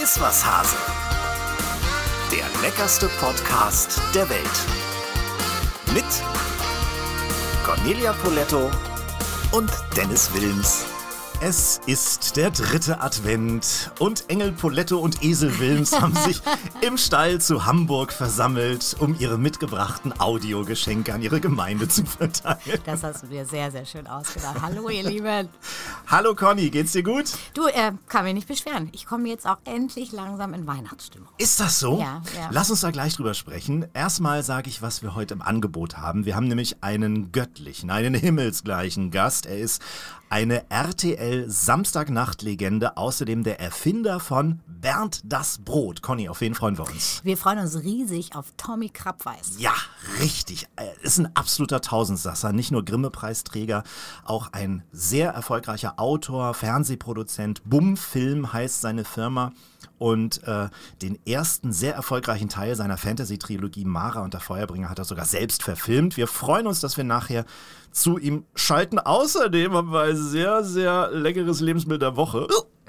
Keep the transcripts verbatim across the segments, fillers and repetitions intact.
Iss was, Hase. Der leckerste Podcast der Welt. Mit Cornelia Poletto und Dennis Wilms. Es ist der dritte Advent und Engel Poletto und Esel Wilms haben sich im Stall zu Hamburg versammelt, um ihre mitgebrachten Audiogeschenke an ihre Gemeinde zu verteilen. Das hast du dir sehr, sehr schön ausgedacht. Hallo ihr Lieben. Hallo Conny, geht's dir gut? Du, äh, kann mich nicht beschweren. Ich komme jetzt auch endlich langsam in Weihnachtsstimmung. Ist das so? Ja, ja. Lass uns da gleich drüber sprechen. Erstmal sage ich, was wir heute im Angebot haben. Wir haben nämlich einen göttlichen, einen himmelsgleichen Gast. Er ist eine R T L-Samstagnacht-Legende, außerdem der Erfinder von Bernd das Brot. Conny, auf wen freuen wir uns? Wir freuen uns riesig auf Tommy Krabweis. Ja, richtig. Er ist ein absoluter Tausendsasser, nicht nur Grimme-Preisträger, auch ein sehr erfolgreicher Autor, Fernsehproduzent. Bum Film heißt seine Firma. Und äh, den ersten sehr erfolgreichen Teil seiner Fantasy-Trilogie Mara und der Feuerbringer hat er sogar selbst verfilmt. Wir freuen uns, dass wir nachher zu ihm schalten. Außerdem haben wir ein sehr, sehr leckeres Lebensmittel der Woche.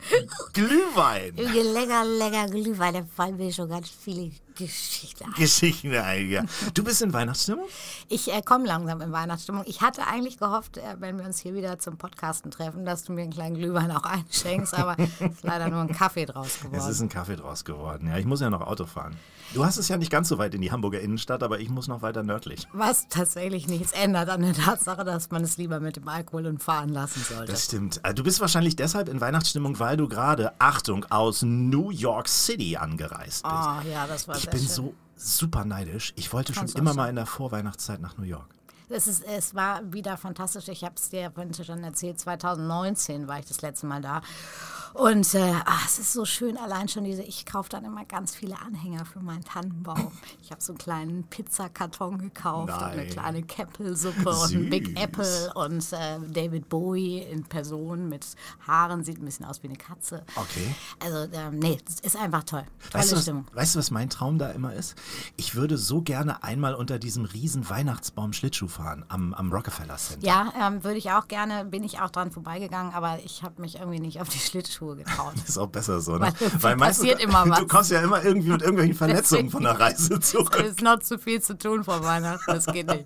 Glühwein. Lecker, lecker Glühwein, da fallen mir schon ganz viele Geschichten ein. Geschichten ein, ja. Du bist in Weihnachtsstimmung? Ich äh, komme langsam in Weihnachtsstimmung. Ich hatte eigentlich gehofft, äh, wenn wir uns hier wieder zum Podcasten treffen, dass du mir einen kleinen Glühwein auch einschenkst, aber es ist leider nur ein Kaffee draus geworden. Es ist ein Kaffee draus geworden, ja. Ich muss ja noch Auto fahren. Du hast es ja nicht ganz so weit in die Hamburger Innenstadt, aber ich muss noch weiter nördlich. Was tatsächlich nichts ändert an der Tatsache, dass man es lieber mit dem Alkohol und fahren lassen sollte. Das stimmt. Du bist wahrscheinlich deshalb in Weihnachtsstimmung, weil du gerade, Achtung, aus New York City angereist bist. Oh ja, das war Ich sehr bin schön. so super neidisch. Ich wollte schon Kannst du immer auch mal sagen. in der Vorweihnachtszeit nach New York. Es, ist, es war wieder fantastisch. Ich habe es dir vorhin schon erzählt, zwanzig neunzehn war ich das letzte Mal da. Und äh, ach, es ist so schön, allein schon diese, ich kaufe dann immer ganz viele Anhänger für meinen Tannenbaum. Ich habe so einen kleinen Pizzakarton gekauft und eine Nein. kleine Käppelsuppe und ein Big Apple und äh, David Bowie in Person mit Haaren, sieht ein bisschen aus wie eine Katze. Okay. Also, ähm, nee, es ist einfach toll. Tolle Weißt du, was, Stimmung. weißt du, was mein Traum da immer ist? Ich würde so gerne einmal unter diesem riesen Weihnachtsbaum Schlittschuh fahren am, am Rockefeller Center. Ja, ähm, würde ich auch gerne, bin ich auch dran vorbeigegangen, aber ich habe mich irgendwie nicht auf die Schlittschuhe getraut. Ist auch besser so, ne? Weil irgendwie meistens- passiert immer was. Du kommst ja immer irgendwie mit irgendwelchen Verletzungen von der Reise Es zurück. ist noch zu viel zu tun vor Weihnachten, das geht nicht.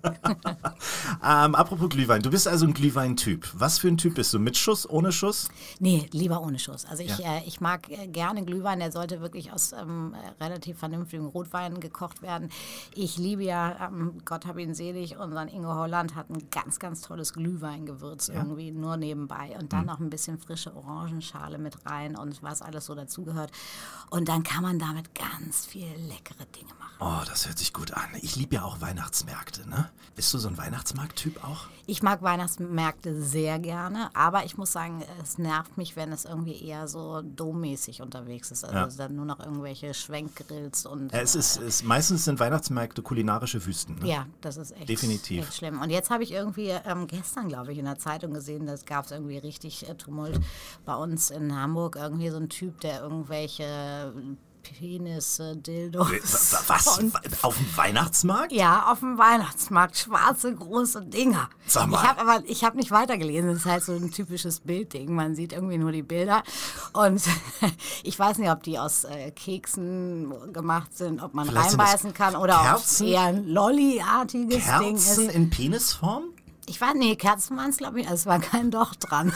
Ähm, apropos Glühwein, du bist also ein Glühwein-Typ. Was für ein Typ bist du? Mit Schuss, ohne Schuss? Nee, lieber ohne Schuss. Also ich, Ja. äh, ich mag äh, gerne Glühwein, der sollte wirklich aus ähm, äh, relativ vernünftigen Rotwein gekocht werden. Ich liebe ja, ähm, Gott hab ihn selig, unseren Ingo Holland hat ein ganz, ganz tolles Glühweingewürz irgendwie nur nebenbei und dann noch ein bisschen frische Orangenschale mit rein und was alles so dazugehört. Und dann kann man damit ganz viel leckere Dinge machen. Oh, das hört sich gut an. Ich liebe ja auch Weihnachtsmärkte, ne? Bist du so ein Weihnachtsmarkt-Typ auch? Ich mag Weihnachtsmärkte sehr gerne, aber ich muss sagen, es nervt mich, wenn es irgendwie eher so dommäßig unterwegs ist. Also Ja. dann nur noch irgendwelche Schwenkgrills und... Ja, es ist, es, meistens sind Weihnachtsmärkte kulinarische Wüsten, ne? Ja, das ist echt, Definitiv. echt schlimm. Und jetzt habe ich irgendwie ähm, gestern, glaube ich, in der Zeitung gesehen, das gab es irgendwie richtig äh, Tumult bei uns in Hamburg. Irgendwie so ein Typ, der irgendwelche Penisse, Dildos... Wa- Was? und Auf dem Weihnachtsmarkt? Ja, auf dem Weihnachtsmarkt, schwarze, große Dinger. Sag mal. Ich habe aber, ich habe nicht weitergelesen, das ist halt so ein typisches Bildding, man sieht irgendwie nur die Bilder und ich weiß nicht, ob die aus äh, Keksen gemacht sind, ob man Vielleicht sind das reinbeißen kann oder ob es Kerzen? eher ein Lolli-artiges Ding Kerzen ist. in Penisform? Ich weiß, nee, Kerzen waren es, glaube ich, also es war kein Doch dran.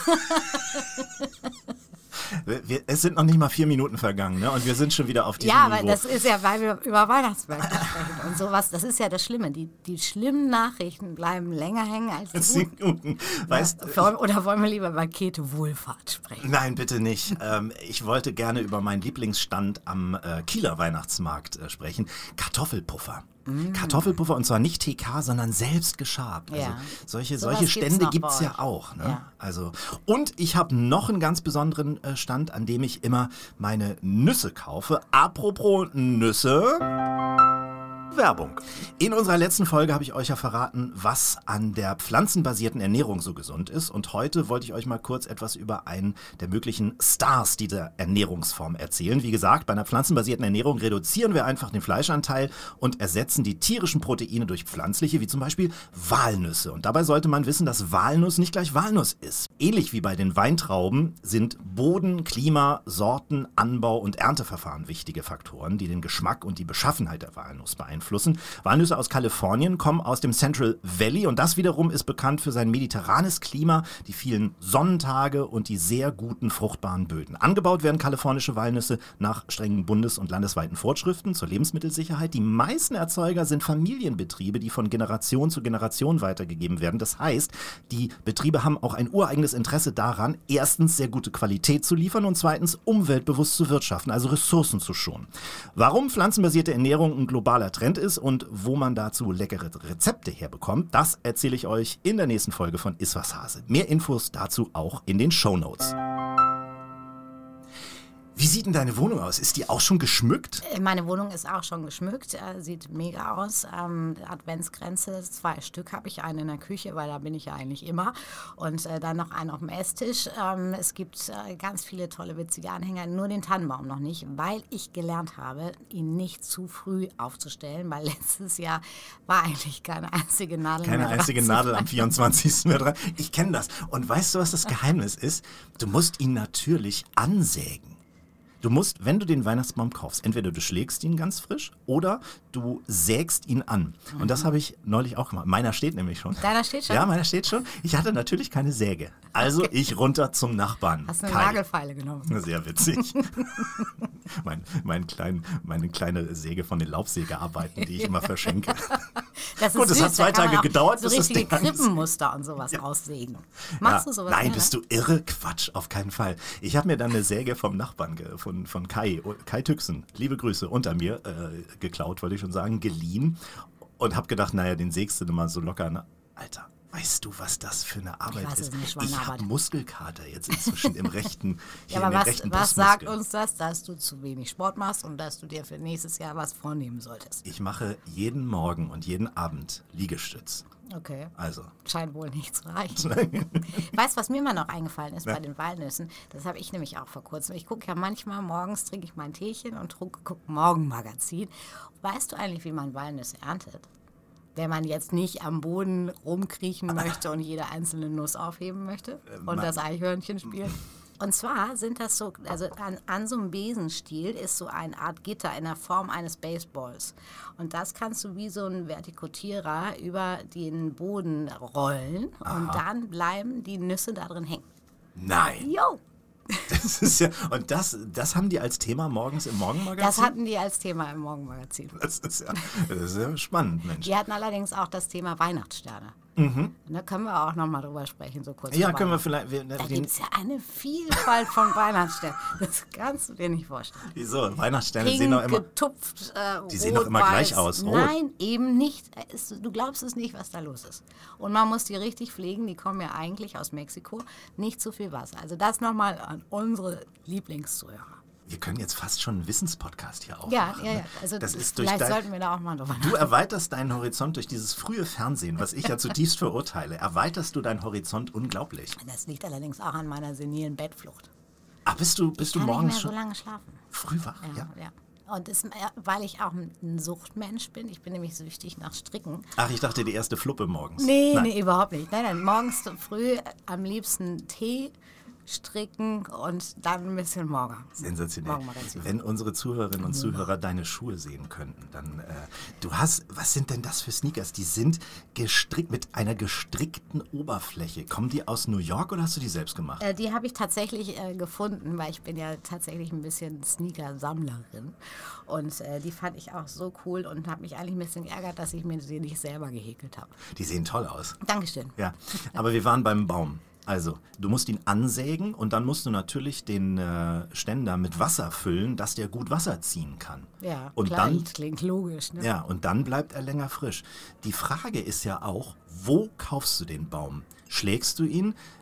Wir, wir, es sind noch nicht mal vier Minuten vergangen, ne? Und wir sind schon wieder auf diesem Ja, aber Niveau. das ist ja, weil wir über Weihnachtsmärkte sprechen und sowas, das ist ja das Schlimme, die, die schlimmen Nachrichten bleiben länger hängen als die guten. Minuten. Weißt, Ja, oder wollen wir lieber über Käthe Wohlfahrt sprechen? Nein, bitte nicht. Ähm, ich wollte gerne über meinen Lieblingsstand am äh, Kieler Weihnachtsmarkt äh, sprechen. Kartoffelpuffer. Mm. Kartoffelpuffer und zwar nicht T K, sondern selbst geschabt. Also Ja. solche, Sowas solche gibt's Stände noch gibt es bei ja euch. auch. Ne? Ja. Also, und ich habe noch einen ganz besonderen äh, Stand, an dem ich immer meine Nüsse kaufe. Apropos Nüsse. Werbung. In unserer letzten Folge habe ich euch ja verraten, was an der pflanzenbasierten Ernährung so gesund ist. Und heute wollte ich euch mal kurz etwas über einen der möglichen Stars dieser Ernährungsform erzählen. Wie gesagt, bei einer pflanzenbasierten Ernährung reduzieren wir einfach den Fleischanteil und ersetzen die tierischen Proteine durch pflanzliche, wie zum Beispiel Walnüsse. Und dabei sollte man wissen, dass Walnuss nicht gleich Walnuss ist. Ähnlich wie bei den Weintrauben sind Boden, Klima, Sorten, Anbau und Ernteverfahren wichtige Faktoren, die den Geschmack und die Beschaffenheit der Walnuss beeinflussen. Walnüsse aus Kalifornien kommen aus dem Central Valley und das wiederum ist bekannt für sein mediterranes Klima, die vielen Sonnentage und die sehr guten fruchtbaren Böden. Angebaut werden kalifornische Walnüsse nach strengen bundes- und landesweiten Vorschriften zur Lebensmittelsicherheit. Die meisten Erzeuger sind Familienbetriebe, die von Generation zu Generation weitergegeben werden. Das heißt, die Betriebe haben auch ein ureigenes Interesse daran, erstens sehr gute Qualität zu liefern und zweitens umweltbewusst zu wirtschaften, also Ressourcen zu schonen. Warum pflanzenbasierte Ernährung ein globaler Trend ist und wo man dazu leckere Rezepte herbekommt, das erzähle ich euch in der nächsten Folge von Iss was Hase. Mehr Infos dazu auch in den Shownotes. Wie sieht denn deine Wohnung aus? Ist die auch schon geschmückt? Meine Wohnung ist auch schon geschmückt, äh, sieht mega aus. Ähm, Adventskränze, zwei Stück habe ich, eine in der Küche, weil da bin ich ja eigentlich immer. Und äh, dann noch einen auf dem Esstisch. Ähm, es gibt äh, ganz viele tolle, witzige Anhänger, nur den Tannenbaum noch nicht, weil ich gelernt habe, ihn nicht zu früh aufzustellen, weil letztes Jahr war eigentlich keine einzige Nadel Keine mehr dran. einzige Nadel am vierundzwanzigsten mehr dran. Ich kenne das. Und weißt du, was das Geheimnis ist? Du musst ihn natürlich ansägen. Du musst, wenn du den Weihnachtsbaum kaufst, entweder du schlägst ihn ganz frisch oder du sägst ihn an. Und das habe ich neulich auch gemacht. Meiner steht nämlich schon. Deiner steht schon? Ja, meiner steht schon. Ich hatte natürlich keine Säge. Also Okay. ich runter zum Nachbarn. Hast du eine Kai. Nagelfeile genommen? Sehr witzig. mein, mein klein, meine kleine Säge von den Laubsägearbeiten, die ich immer verschenke. Das ist Gut, es süß, hat zwei da kann man Tage auch gedauert, so bis das richtige Ding an ist. Krippenmuster und sowas aussägen. Machst Ja, du sowas? Nein, gerne? bist du irre? Quatsch, auf keinen Fall. Ich habe mir dann eine Säge vom Nachbarn, ge- von, von Kai, Kai Tüxen, liebe Grüße, unter mir äh, geklaut, wollte ich schon sagen, geliehen und habe gedacht, naja, den sägst du mal so locker. Ne? Alter, weißt du, was das für eine Arbeit weiß, es ist? ist eine Ich Schweinearbeit. habe Muskelkater jetzt inzwischen im rechten, hier Ja, aber in den was, rechten was sagt Brustmuskel. uns das, dass du zu wenig Sport machst und dass du dir für nächstes Jahr was vornehmen solltest? Ich mache jeden Morgen und jeden Abend Liegestütz. Okay. Also, Scheint wohl nicht zu reichen. Weißt du, was mir mal noch eingefallen ist Ja. bei den Walnüssen? Das habe ich nämlich auch vor kurzem. Ich gucke ja manchmal morgens, trinke ich mein Teechen und gucke Morgenmagazin. Weißt du eigentlich, wie man Walnüsse erntet? Wenn man jetzt nicht am Boden rumkriechen möchte und jede einzelne Nuss aufheben möchte und man- das Eichhörnchen spielen. Und zwar sind das so, also an, an so einem Besenstiel ist so eine Art Gitter in der Form eines Baseballs. Und das kannst du wie so ein Vertikutierer über den Boden rollen und dann bleiben die Nüsse da drin hängen. nein. Jo! Das ist ja, und das, das haben die als Thema morgens im Morgenmagazin? Das hatten die als Thema im Morgenmagazin. Das ist ja, das ist ja spannend, Mensch. Die hatten allerdings auch das Thema Weihnachtssterne. Und da können wir auch nochmal drüber sprechen, so kurz. Ja, vor können wir Weihnachten. vielleicht. Wir, Da den, gibt es ja eine Vielfalt von Weihnachtssternen. Das kannst du dir nicht vorstellen. wieso? Weihnachtssterne Pink, sehen doch immer. getupft, äh, Die sehen rot, doch immer gleich weiß. aus, rot. Nein, eben nicht. Es, du glaubst es nicht, was da los ist. Und man muss die richtig pflegen. Die kommen ja eigentlich aus Mexiko. Nicht zu viel Wasser. Also das nochmal an unsere Lieblingszuhörer. Wir können jetzt fast schon einen Wissenspodcast hier aufmachen. Ja, ja, ja. ne? Also das ist durch vielleicht dein, sollten wir da auch mal drüber Du nachdenken. erweiterst deinen Horizont durch dieses frühe Fernsehen, was ich ja zutiefst verurteile. Erweiterst du deinen Horizont unglaublich. Das liegt allerdings auch an meiner senilen Bettflucht. Ah, bist du, bist du Ich kann morgens nicht mehr so schon lange schlafen. früh wach? Ja. Ja, ja. Und das, weil ich auch ein Suchtmensch bin, ich bin nämlich süchtig nach Stricken. Ach, ich dachte, die erste Fluppe morgens. Nee, Nein. nee, überhaupt nicht. Nein, nein, morgens früh am liebsten Tee, stricken und dann ein bisschen Morgen. Sensationell. Morgenmagazin. Wenn unsere Zuhörerinnen und Zuhörer deine Schuhe sehen könnten, dann, äh, du hast, was sind denn das für Sneakers? Die sind gestrickt, mit einer gestrickten Oberfläche. Kommen die aus New York oder hast du die selbst gemacht? Äh, die habe ich tatsächlich äh, gefunden, weil ich bin ja tatsächlich ein bisschen Sneaker-Sammlerin. Und äh, die fand ich auch so cool und habe mich eigentlich ein bisschen geärgert, dass ich mir sie nicht selber gehäkelt habe. Die sehen toll aus. Dankeschön. Ja, aber wir waren beim Baum. Also, du musst ihn ansägen und dann musst du natürlich den äh, Ständer mit Wasser füllen, dass der gut Wasser ziehen kann. Ja, und klar, dann, das klingt logisch. Ne? ja, und dann bleibt er länger frisch. Die Frage ist ja auch, wo kaufst du den Baum? Schlägst du ihn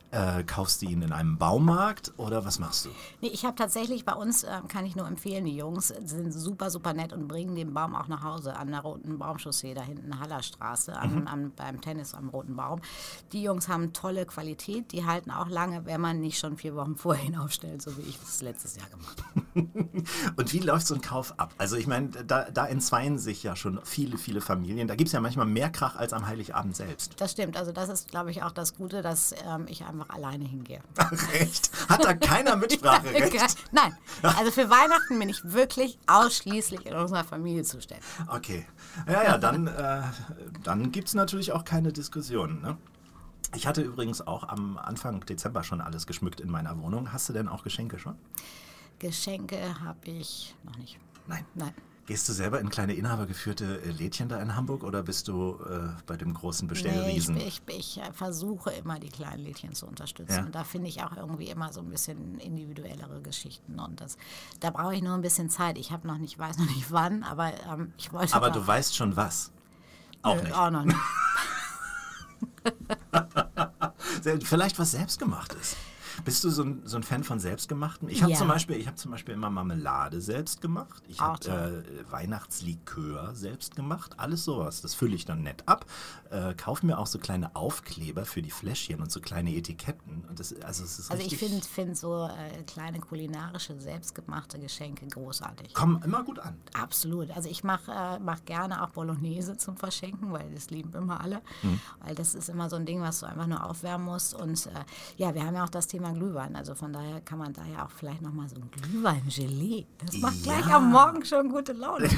Äh, kaufst du ihn in einem Baumarkt oder was machst du? Nee, ich habe tatsächlich bei uns, äh, kann ich nur empfehlen, die Jungs sind super, super nett und bringen den Baum auch nach Hause an der Roten Baumchaussee, da hinten Hallerstraße, an, Mhm. an, beim Tennis am Roten Baum. Die Jungs haben tolle Qualität, die halten auch lange, wenn man nicht schon vier Wochen vorher hinaufstellt, so wie ich das letztes Jahr gemacht habe. Und wie läuft so ein Kauf ab? Also ich meine, da, da entzweien sich ja schon viele, viele Familien. Da gibt es ja manchmal mehr Krach als am Heiligabend selbst. Das stimmt, also das ist, glaube ich, auch das Gute, dass ähm, ich einfach alleine hingehe. Ach, echt? Hat da keiner Mitspracherecht? Nein, also für Weihnachten bin ich wirklich ausschließlich in unserer Familie zuständig. Okay. Ja, ja, dann, äh, dann gibt es natürlich auch keine Diskussionen, ne? Ich hatte übrigens auch am Anfang Dezember schon alles geschmückt in meiner Wohnung. Hast du denn auch Geschenke schon? Geschenke habe ich noch nicht. Nein. Nein. Gehst du selber in kleine inhabergeführte äh, Lädchen da in Hamburg oder bist du äh, bei dem großen Bestellriesen? Nee, ich, ich, ich versuche immer, die kleinen Lädchen zu unterstützen. Ja. Und da finde ich auch irgendwie immer so ein bisschen individuellere Geschichten. Und das, da brauche ich nur ein bisschen Zeit. Ich habe noch nicht, weiß noch nicht wann, aber ähm, ich wollte... Aber da, du weißt schon was? Auch Nö, nicht. Auch noch nicht. Vielleicht was Selbstgemachtes. Bist du so ein, so ein Fan von Selbstgemachten? Ich habe Ja. zum Beispiel, ich habe zum Beispiel immer Marmelade selbst gemacht. Ich Auch habe toll. äh, Weihnachtslikör selbst gemacht. Alles sowas. Das fülle ich dann nett ab. Äh, kaufe mir auch so kleine Aufkleber für die Fläschchen und so kleine Etiketten. Und das, also es ist Also ich richtig, finde find so äh, kleine kulinarische, selbstgemachte Geschenke großartig. kommen immer gut an. Absolut. Also ich mache äh, mach gerne auch Bolognese zum Verschenken, weil das lieben immer alle. Mhm. Weil das ist immer so ein Ding, was du einfach nur aufwärmen musst. Und äh, ja, wir haben ja auch das Thema Glühwein. Also von daher kann man da ja auch vielleicht nochmal so ein Glühwein-Gelee. Das macht Ja. gleich am Morgen schon gute Laune.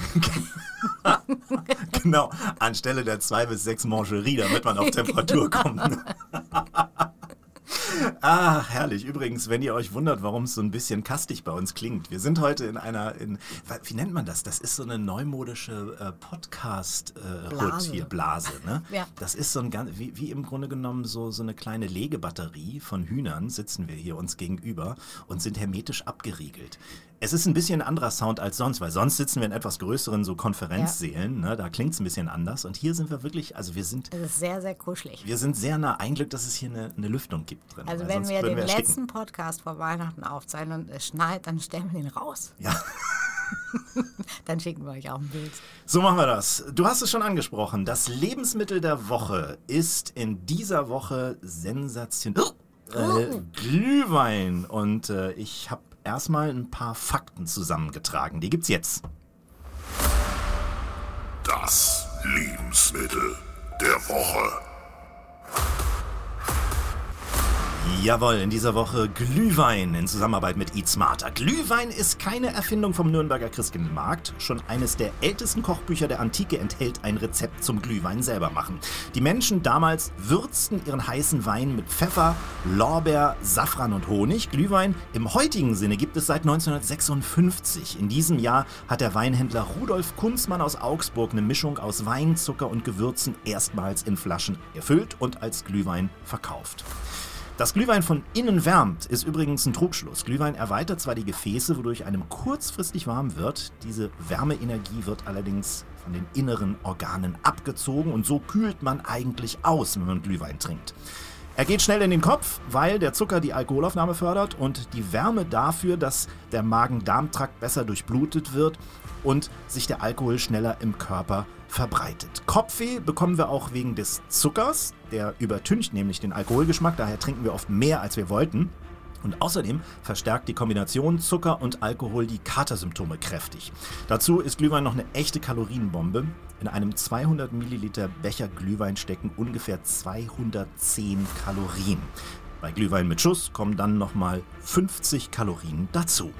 Genau, anstelle der zwei bis sechs Mangerie, damit man auf Temperatur kommt. Ah, herrlich. Übrigens, wenn ihr euch wundert, warum es so ein bisschen kastig bei uns klingt. Wir sind heute in einer, in, wie nennt man das? Das ist so eine neumodische äh, Podcast-Hut Blase. hier, Blase. Ne? Ja. Das ist so ein ganz, wie, wie im Grunde genommen so, so eine kleine Legebatterie von Hühnern, sitzen wir hier uns gegenüber und sind hermetisch abgeriegelt. Es ist ein bisschen ein anderer Sound als sonst, weil sonst sitzen wir in etwas größeren so Konferenzsälen, ne? Da klingt es ein bisschen anders. Und hier sind wir wirklich, also wir sind, Das ist sehr, sehr kuschelig. wir sind sehr nah. Ein Glück, dass es hier eine, eine Lüftung gibt drin. Also weil wenn sonst wir würden den ersticken. letzten Podcast vor Weihnachten aufzeichnen und es schneit, dann stellen wir den raus. Ja, Dann schicken wir euch auch ein Bild. so machen wir das. Du hast es schon angesprochen. Das Lebensmittel der Woche ist in dieser Woche sensationell. Äh, Glühwein. Und äh, ich habe erstmal ein paar Fakten zusammengetragen. Die gibt's jetzt. Das Lebensmittel der Woche. Jawohl, in dieser Woche Glühwein in Zusammenarbeit mit Eat Smarter. Glühwein ist keine Erfindung vom Nürnberger Christkindlmarkt. Schon eines der ältesten Kochbücher der Antike enthält ein Rezept zum Glühwein selber machen. Die Menschen damals würzten ihren heißen Wein mit Pfeffer, Lorbeer, Safran und Honig. Glühwein im heutigen Sinne gibt es seit neunzehnhundertsechsundfünfzig. In diesem Jahr hat der Weinhändler Rudolf Kunzmann aus Augsburg eine Mischung aus Wein, Zucker und Gewürzen erstmals in Flaschen gefüllt und als Glühwein verkauft. Dass Glühwein von innen wärmt, ist übrigens ein Trugschluss. Glühwein erweitert zwar die Gefäße, wodurch einem kurzfristig warm wird. Diese Wärmeenergie wird allerdings von den inneren Organen abgezogen und so kühlt man eigentlich aus, wenn man Glühwein trinkt. Er geht schnell in den Kopf, weil der Zucker die Alkoholaufnahme fördert und die Wärme dafür, dass der Magen-Darm-Trakt besser durchblutet wird und sich der Alkohol schneller im Körper verbreitet. Kopfweh bekommen wir auch wegen des Zuckers, der übertüncht nämlich den Alkoholgeschmack, daher trinken wir oft mehr, als wir wollten. Und außerdem verstärkt die Kombination Zucker und Alkohol die Katersymptome kräftig. Dazu ist Glühwein noch eine echte Kalorienbombe. In einem zweihundert Milliliter Becher Glühwein stecken ungefähr zweihundertzehn Kalorien. Bei Glühwein mit Schuss kommen dann nochmal fünfzig Kalorien dazu.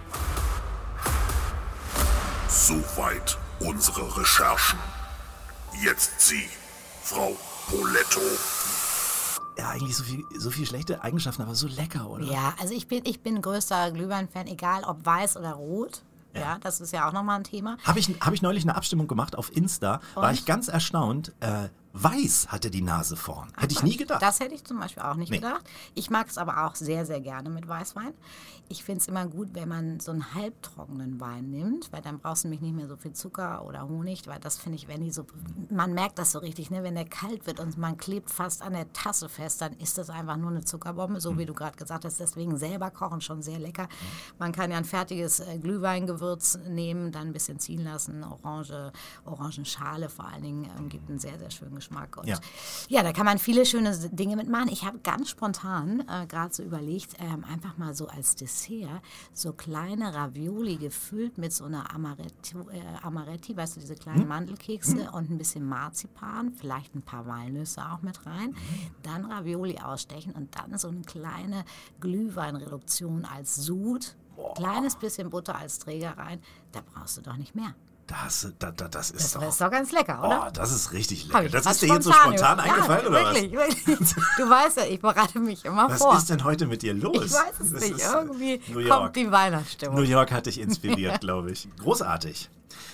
Soweit unsere Recherchen. Jetzt Sie, Frau Poletto. Ja, eigentlich so viel, so viel schlechte Eigenschaften, aber so lecker, oder? Ja, also ich bin, ich bin größter Glühwein-Fan, egal ob weiß oder rot. Ja, Ja. das ist ja auch nochmal ein Thema. Habe ich, hab ich neulich eine Abstimmung gemacht auf Insta, war Und? ich ganz erstaunt. Äh, Weiß hat er die Nase vorn. Hätte ich nie gedacht. Das hätte ich zum Beispiel auch nicht Nee. gedacht. Ich mag es aber auch sehr, sehr gerne mit Weißwein. Ich finde es immer gut, wenn man so einen halbtrockenen Wein nimmt, weil dann brauchst du nämlich nicht mehr so viel Zucker oder Honig, weil das finde ich, wenn die so, man merkt das so richtig, ne? Wenn der kalt wird und man klebt fast an der Tasse fest, dann ist das einfach nur eine Zuckerbombe, so wie du gerade gesagt hast. Deswegen selber kochen schon sehr lecker. Man kann ja ein fertiges äh, Glühweingewürz nehmen, dann ein bisschen ziehen lassen, Orange, Orangenschale vor allen Dingen, ähm, gibt einen sehr, sehr schönen Geschmack. Und Ja. ja, da kann man viele schöne Dinge mitmachen. Ich habe ganz spontan äh, gerade so überlegt, ähm, einfach mal so als Dessert so kleine Ravioli gefüllt mit so einer Amaretti, äh, Amaretti, weißt du, diese kleinen Mandelkekse und ein bisschen Marzipan, vielleicht ein paar Walnüsse auch mit rein. Dann Ravioli ausstechen und dann so eine kleine Glühweinreduktion als Sud. Kleines bisschen Butter als Träger rein. Da brauchst du doch nicht mehr. Das, da, da, das ist Das doch... ist doch ganz lecker, oder? Oh, das ist richtig Hab lecker. ich Das grad ist dir jetzt so spontan spontan über- eingefallen, ja, oder was? wirklich, wirklich. Du weißt ja, ich bereite mich immer Was vor. ist denn heute mit dir los? Ich weiß es Das nicht. ist, äh, Irgendwie New York. kommt die Weihnachtsstimmung. New York hat dich inspiriert, glaube ich. Großartig.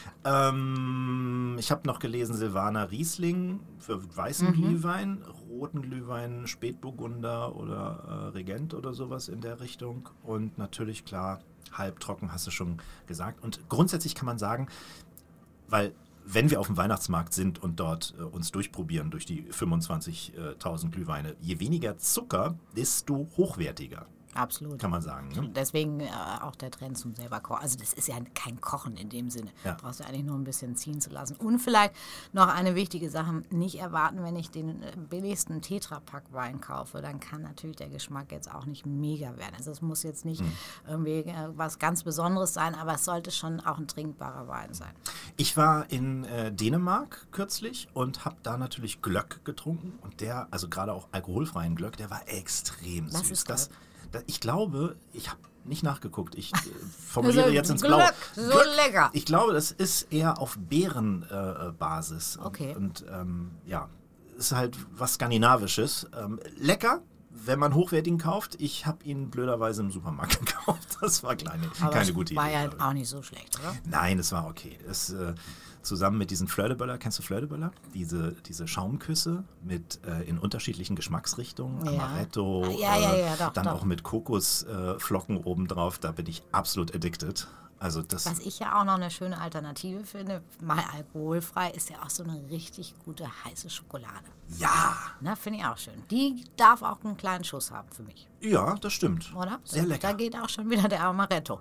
Ähm, ich habe noch gelesen, Silvaner Riesling für weißen Mhm. Glühwein, roten Glühwein, Spätburgunder oder äh, Regent oder sowas in der Richtung. Und natürlich, klar, halbtrocken, hast du schon gesagt. Und grundsätzlich kann man sagen, weil wenn wir auf dem Weihnachtsmarkt sind und dort äh, uns durchprobieren durch die fünfundzwanzigtausend Glühweine, je weniger Zucker, desto hochwertiger, Absolut. kann man sagen. Ne? Deswegen äh, auch der Trend zum selber kochen. Also das ist ja kein Kochen in dem Sinne. Ja. Du brauchst ja eigentlich nur ein bisschen ziehen zu lassen. Und vielleicht noch eine wichtige Sache, nicht erwarten, wenn ich den äh, billigsten Tetrapack-Wein kaufe, dann kann natürlich der Geschmack jetzt auch nicht mega werden. Also es muss jetzt nicht Mhm. irgendwie äh, was ganz Besonderes sein, aber es sollte schon auch ein trinkbarer Wein sein. Ich war in äh, Dänemark kürzlich und habe da natürlich Glögg getrunken. Und der, also gerade auch alkoholfreien Glögg, der war extrem Was süß. ist das, Glögg? das, ich glaube, ich habe nicht nachgeguckt. Ich äh, formuliere Also jetzt ins Glögg, Blaue. so lecker. Ich glaube, das ist eher auf Beerenbasis. Äh, Basis. Okay. Und ähm, ja, ist halt was Skandinavisches. Ähm, lecker, wenn man hochwertigen kauft. Ich habe ihn blöderweise im Supermarkt gekauft. Das war kleine, Aber keine es gute war Idee. ja glaube ich. auch nicht so schlecht, oder? Nein, es war okay. Es, äh, zusammen mit diesen Flördeböller, kennst du Flördeböller? Diese, diese Schaumküsse mit äh, in unterschiedlichen Geschmacksrichtungen, Ja. Amaretto, Ah, ja, ja, ja, äh, doch, dann doch. auch mit Kokosflocken äh, Flocken obendrauf, da bin ich absolut addicted. Also das, Was ich ja auch noch eine schöne Alternative finde, mal alkoholfrei, ist ja auch so eine richtig gute heiße Schokolade. ja, Na, finde ich auch schön. Die darf auch einen kleinen Schuss haben für mich, ja, das stimmt. oder? Sehr Da- lecker. Da geht auch schon wieder der Amaretto.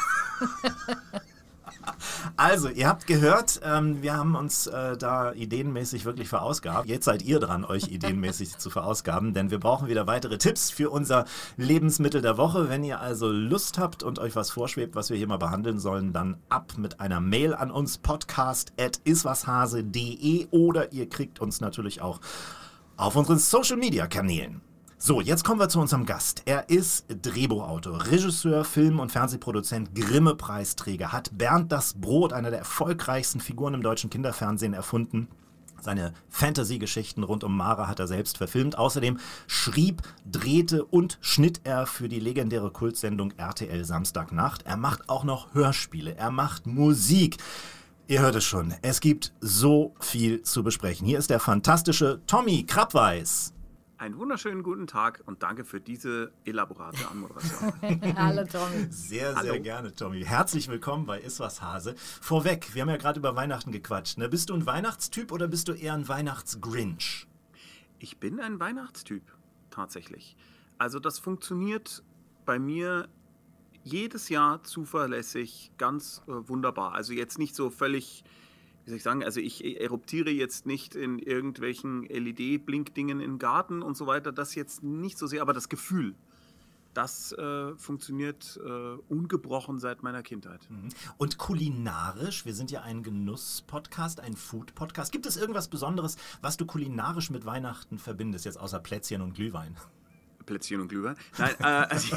Also, ihr habt gehört, ähm, wir haben uns äh, da ideenmäßig wirklich verausgabt. Jetzt seid ihr dran, euch ideenmäßig zu verausgaben, denn wir brauchen wieder weitere Tipps für unser Lebensmittel der Woche. Wenn ihr also Lust habt und euch was vorschwebt, was wir hier mal behandeln sollen, dann ab mit einer Mail an uns, podcast at iswashase punkt de, oder ihr kriegt uns natürlich auch auf unseren Social-Media-Kanälen. So, jetzt kommen wir zu unserem Gast. Er ist Drehbuchautor, Regisseur, Film- und Fernsehproduzent, Grimme-Preisträger, hat Bernd das Brot, einer der erfolgreichsten Figuren im deutschen Kinderfernsehen, erfunden. Seine Fantasy-Geschichten rund um Mara hat er selbst verfilmt. Außerdem schrieb, drehte und schnitt er für die legendäre Kultsendung R T L Samstagnacht. Er macht auch noch Hörspiele, er macht Musik. Ihr hört es schon, es gibt so viel zu besprechen. Hier ist der fantastische Tommy Krabweis. Einen wunderschönen guten Tag und danke für diese elaborate Anmoderation. Hallo Tommy. Sehr, sehr Hallo. gerne, Tommy. Herzlich willkommen bei Iswas Hase. Vorweg, wir haben ja gerade über Weihnachten gequatscht. Ne? Bist du ein Weihnachtstyp oder bist du eher ein Weihnachtsgrinch? Ich bin ein Weihnachtstyp, tatsächlich. Also das funktioniert bei mir jedes Jahr zuverlässig ganz äh, wunderbar. Also jetzt nicht so völlig, wie soll ich sagen, also ich eruptiere jetzt nicht in irgendwelchen L E D-Blinkdingen im Garten und so weiter, das jetzt nicht so sehr, aber das Gefühl, das äh, funktioniert äh, ungebrochen seit meiner Kindheit. Und kulinarisch, wir sind ja ein Genuss-Podcast, ein Food-Podcast. Gibt es irgendwas Besonderes, was du kulinarisch mit Weihnachten verbindest, jetzt außer Plätzchen und Glühwein? Plätzchen und Glühwein. Nein, äh, also,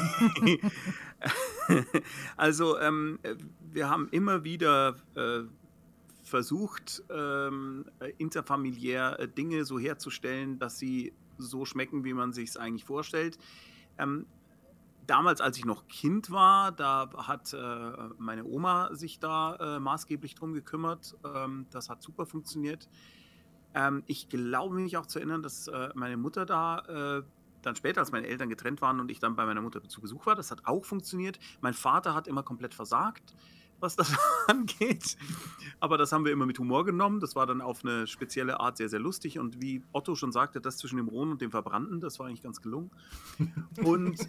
also ähm, wir haben immer wieder äh, versucht, ähm, interfamiliär äh, Dinge so herzustellen, dass sie so schmecken, wie man sich es eigentlich vorstellt. Ähm, damals, als ich noch Kind war, da hat äh, meine Oma sich da äh, maßgeblich drum gekümmert. Ähm, das hat super funktioniert. Ähm, ich glaube mich auch zu erinnern, dass äh, meine Mutter da äh, dann später, als meine Eltern getrennt waren und ich dann bei meiner Mutter zu Besuch war, das hat auch funktioniert. Mein Vater hat immer komplett versagt, was das angeht. Aber das haben wir immer mit Humor genommen. Das war dann auf eine spezielle Art sehr, sehr lustig. Und wie Otto schon sagte, das zwischen dem Rohen und dem Verbrannten, das war eigentlich ganz gelungen. Und,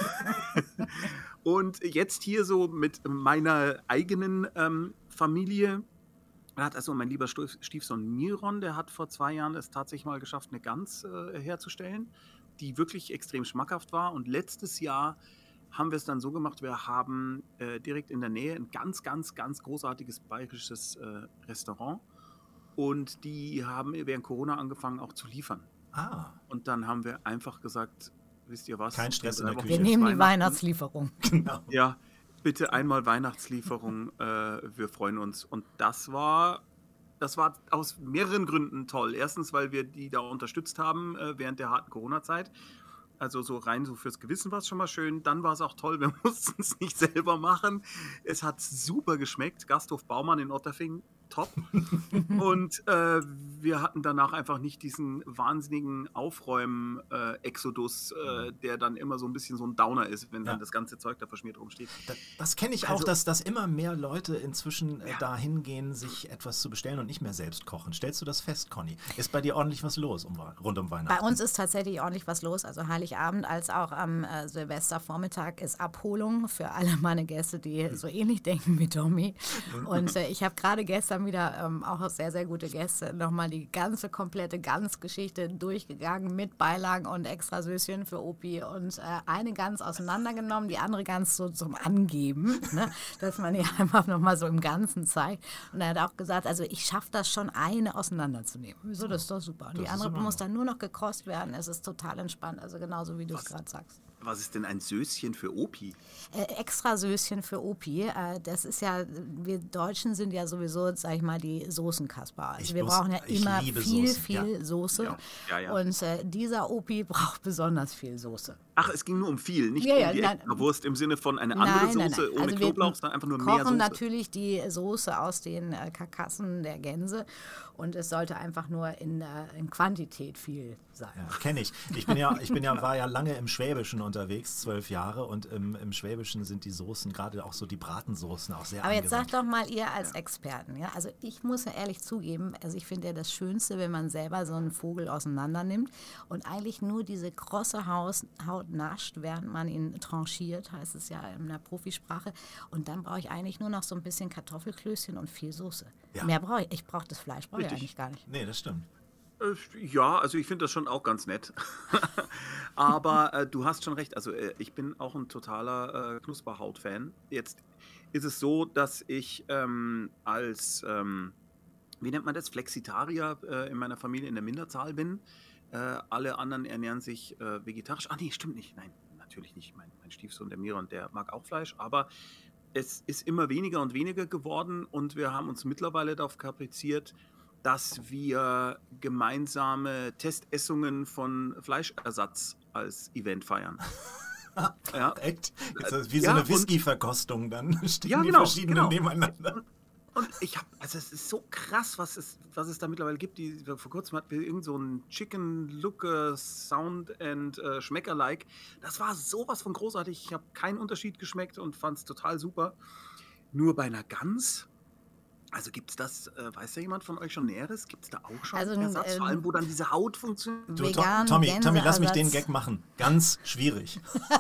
und jetzt hier so mit meiner eigenen ähm, Familie, hat also mein lieber Stiefsohn Miron, der hat vor zwei Jahren es tatsächlich mal geschafft, eine Gans äh, herzustellen, die wirklich extrem schmackhaft war. Und letztes Jahr haben wir es dann so gemacht, wir haben äh, direkt in der Nähe ein ganz, ganz, ganz großartiges bayerisches äh, Restaurant. Und die haben während Corona angefangen auch zu liefern. Ah. Und dann haben wir einfach gesagt, wisst ihr was? Kein Stress in der Küche. Wir nehmen die Weihnachtslieferung. Genau. Ja, bitte einmal Weihnachtslieferung, äh, wir freuen uns. Und das war, das war aus mehreren Gründen toll. Erstens, weil wir die da unterstützt haben äh, während der harten Corona-Zeit. Also so rein so fürs Gewissen war es schon mal schön. Dann war es auch toll, wir mussten es nicht selber machen. Es hat super geschmeckt. Gasthof Baumann in Otterfing, top. Und äh, wir hatten danach einfach nicht diesen wahnsinnigen Aufräumen-Exodus, äh, der dann immer so ein bisschen so ein Downer ist, wenn Ja. dann das ganze Zeug da verschmiert rumsteht. Das, das kenne ich auch, Also- dass, dass immer mehr Leute inzwischen äh, Ja. dahin gehen, sich etwas zu bestellen und nicht mehr selbst kochen. Stellst du das fest, Conny? Ist bei dir ordentlich was los um, rund um Weihnachten? Bei uns ist tatsächlich ordentlich was los. Also Heiligabend als auch am äh, Silvestervormittag ist Abholung für alle meine Gäste, die so ähnlich denken wie Tommy. Und äh, ich habe gerade gestern wieder ähm, auch sehr, sehr gute Gäste nochmal die ganze komplette Gans-Geschichte durchgegangen mit Beilagen und extra Süßchen für Opi und äh, eine Gans auseinandergenommen, die andere Gans so zum Angeben, ne? Dass man die einfach nochmal so im Ganzen zeigt. Und er hat auch gesagt, also ich schaffe das schon, eine auseinanderzunehmen. Wieso, das ist doch super. Und Das die ist andere in muss Ordnung. dann nur noch gekrost werden. Es ist total entspannt, also genauso wie du es gerade sagst. Was ist denn ein Söschen für Opi? Äh, extra Söschen für Opi. Äh, das ist ja, wir Deutschen sind ja sowieso, sag ich mal, die Soßenkasper. Also Ich wir muss- brauchen ja ich immer liebe viel, Soßen, viel ja. Soße. Ja, ja, ja. Und äh, dieser Opi braucht besonders viel Soße. Ach, es ging nur um viel, nicht Ja, ja, um die nein. extra Wurst im Sinne von eine andere Soße ohne Also Knoblauch, wir sondern einfach nur kochen mehr Soße. natürlich die Soße aus den äh, Karkassen der Gänse und es sollte einfach nur in, äh, in Quantität viel sein. Ja, kenne ich. Ich bin ja, ich bin ja, war ja lange im Schwäbischen unterwegs, zwölf Jahre, und im, im Schwäbischen sind die Soßen, gerade auch so die Bratensoßen, auch sehr Aber jetzt angewandt. sagt doch mal ihr als Experten, ja, also ich muss ja ehrlich zugeben, also ich finde ja das Schönste, wenn man selber so einen Vogel auseinander nimmt und eigentlich nur diese krosse Haus, Haut nascht, während man ihn tranchiert, heißt es ja in der Profisprache, und dann brauche ich eigentlich nur noch so ein bisschen Kartoffelklößchen und viel Soße. Ja. Mehr brauche ich, ich brauche das Fleisch, brauche ich Richtig. eigentlich gar nicht. Nee, das stimmt. Äh, Ja, also ich finde das schon auch ganz nett. Aber äh, du hast schon recht. Also äh, ich bin auch ein totaler äh, Knusperhaut-Fan. Jetzt ist es so, dass ich ähm, als, ähm, wie nennt man das, Flexitarier äh, in meiner Familie in der Minderzahl bin. Äh, alle anderen ernähren sich äh, vegetarisch. Ah nee, stimmt nicht. Nein, natürlich nicht. Mein, mein Stiefsohn, der Miron, der mag auch Fleisch. Aber es ist immer weniger und weniger geworden. Und wir haben uns mittlerweile darauf kapriziert, dass wir gemeinsame Testessungen von Fleischersatz als Event feiern. Ja. Echt? Ist das wie so Ja, eine und- Whisky-Verkostung, dann stehen Ja, die genau, verschiedenen genau. nebeneinander. Und ich habe, also es ist so krass, was es, was es da mittlerweile gibt. Die, vor kurzem hatten wir irgend so ein Chicken Looker Sound and äh, Schmecker-like. Das war sowas von großartig. Ich habe keinen Unterschied geschmeckt und fand es total super. Nur bei einer Gans, also gibt es das, äh, weiß da jemand von euch schon Näheres? Gibt es da auch schon Also, einen Ersatz? ähm, Vor allem, wo dann diese Haut funktioniert? Du, Tom, Vegan Tommy, Tommy, lass mich den Gänseersatz. Gag machen. Ganz schwierig.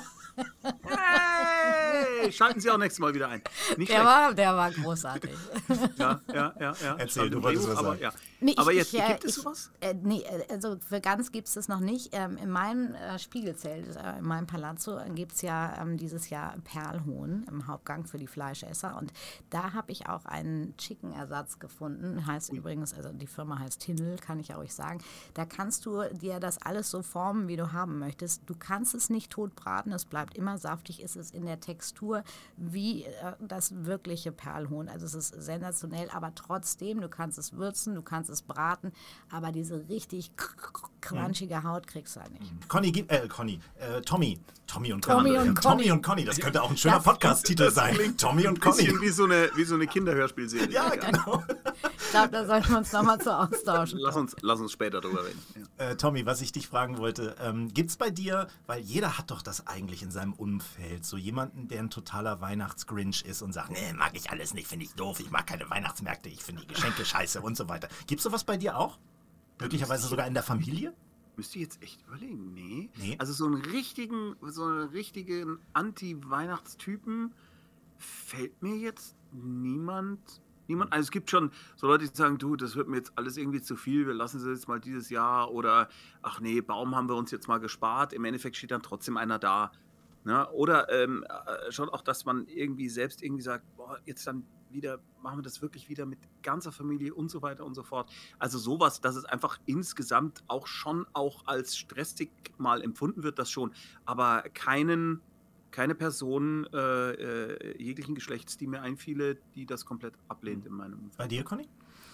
Hey, schalten Sie auch nächstes Mal wieder ein. Nicht Der schlecht. war, der war großartig. Ja, ja, ja, ja. Erzähl, Stand du im wolltest Drehbuch, was aber, sagen. ja. Nee, ich- aber jetzt, ich, äh, gibt es ich- sowas? Äh, nee, äh, also für Gans gibt es das noch nicht. Ähm, in meinem äh, Spiegelzelt, äh, in meinem Palazzo, äh, gibt es ja ähm, dieses Jahr Perlhuhn im Hauptgang für die Fleischesser. Und da habe ich auch einen Chicken-Ersatz gefunden. Heißt übrigens, also die Firma heißt Tindl, kann ich ja euch sagen. Da kannst du dir das alles so formen, wie du haben möchtest. Du kannst es nicht tot braten, es bleibt immer saftig, es ist in der Textur wie äh, das wirkliche Perlhuhn. Also es ist sensationell, aber trotzdem, du kannst es würzen, du kannst es braten, aber diese richtig crunchige Haut kriegst du halt nicht. Conny, gib- äh, Conny, äh, Tommy, Tommy und Tommy Conny. und Tommy Conny. und Conny, das könnte auch ein schöner Das- Podcast-Titel sein. Tommy und Ein bisschen Conny. wie so eine, wie so eine Kinderhörspielserie. Ja, genau. Ich glaube, da sollten wir uns nochmal zu austauschen. Lass uns, lass uns später drüber reden. Ja. Äh, Tommy, was ich dich fragen wollte, ähm, gibt's bei dir, weil jeder hat doch das eigentlich in seinem Umfeld, so jemanden, der ein totaler Weihnachtsgrinch ist und sagt, nee, mag ich alles nicht, finde ich doof, ich mag keine Weihnachtsmärkte, ich finde die Geschenke scheiße und so weiter. Gibt's sowas bei dir auch? Möglicherweise sogar in der Familie? Müsst ihr jetzt echt überlegen? Nee. Nee. Also so einen richtigen, so einen richtigen Anti-Weihnachtstypen fällt mir jetzt niemand. Niemand. Also es gibt schon so Leute, die sagen, du, das wird mir jetzt alles irgendwie zu viel, wir lassen es jetzt mal dieses Jahr oder ach nee, Baum haben wir uns jetzt mal gespart. Im Endeffekt steht dann trotzdem einer da. Ne? Oder ähm, äh, schon auch, dass man irgendwie selbst irgendwie sagt, boah, jetzt dann wieder, machen wir das wirklich wieder mit ganzer Familie und so weiter und so fort. Also sowas, dass es einfach insgesamt auch schon auch als stressig mal empfunden wird, das schon. Aber keinen, keine Person äh, äh, jeglichen Geschlechts, die mir einfiele, die das komplett ablehnt in meinem Umfeld. Bei dir, Conny?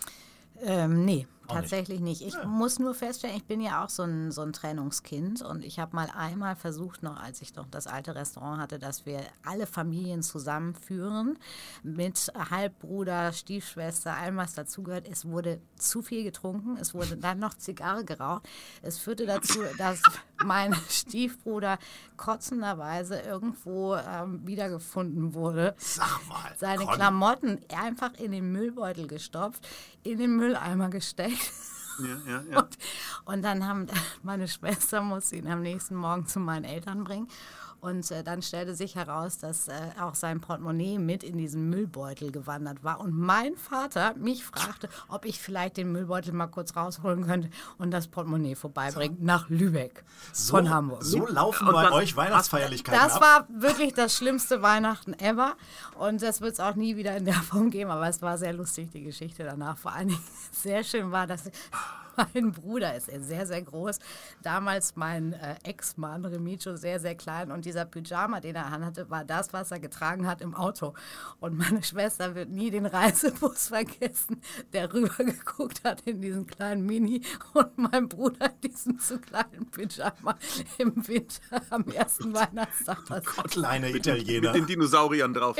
Ähm, nee, Auch tatsächlich nicht. Ich Ja. muss nur feststellen, ich bin ja auch so ein, so ein Trennungskind und ich habe mal einmal versucht, noch als ich noch das alte Restaurant hatte, dass wir alle Familien zusammenführen mit Halbbruder, Stiefschwester, allem was dazugehört. Es wurde zu viel getrunken, es wurde dann noch Zigarre geraucht. Es führte dazu, dass mein Stiefbruder kotzenderweise irgendwo ähm, wiedergefunden wurde. Sag mal. Seine Conny. Klamotten einfach in den Müllbeutel gestopft, in den Mülleimer gesteckt. Ja, ja, ja. Und, und dann haben meine Schwester musste ihn am nächsten Morgen zu meinen Eltern bringen. Und äh, dann stellte sich heraus, dass äh, auch sein Portemonnaie mit in diesen Müllbeutel gewandert war. Und mein Vater mich fragte, ob ich vielleicht den Müllbeutel mal kurz rausholen könnte und das Portemonnaie vorbeibringen nach Lübeck so, von Hamburg. So laufen Und bei was- euch Weihnachtsfeierlichkeiten Das ab. war wirklich das schlimmste Weihnachten ever und das wird es auch nie wieder in der Form geben, aber es war sehr lustig, die Geschichte danach. Vor allen Dingen sehr schön war, dass mein Bruder ist sehr, sehr groß, damals mein äh, Ex-Mann Remicio sehr, sehr klein und dieser Pyjama, den er anhatte, war das, was er getragen hat im Auto. Und meine Schwester wird nie den Reisebus vergessen, der rübergeguckt hat in diesen kleinen Mini und mein Bruder in diesem zu kleinen Pyjama im Winter am ersten Weihnachtstag. Das Kleine Mit Italiener. den Dinosauriern drauf.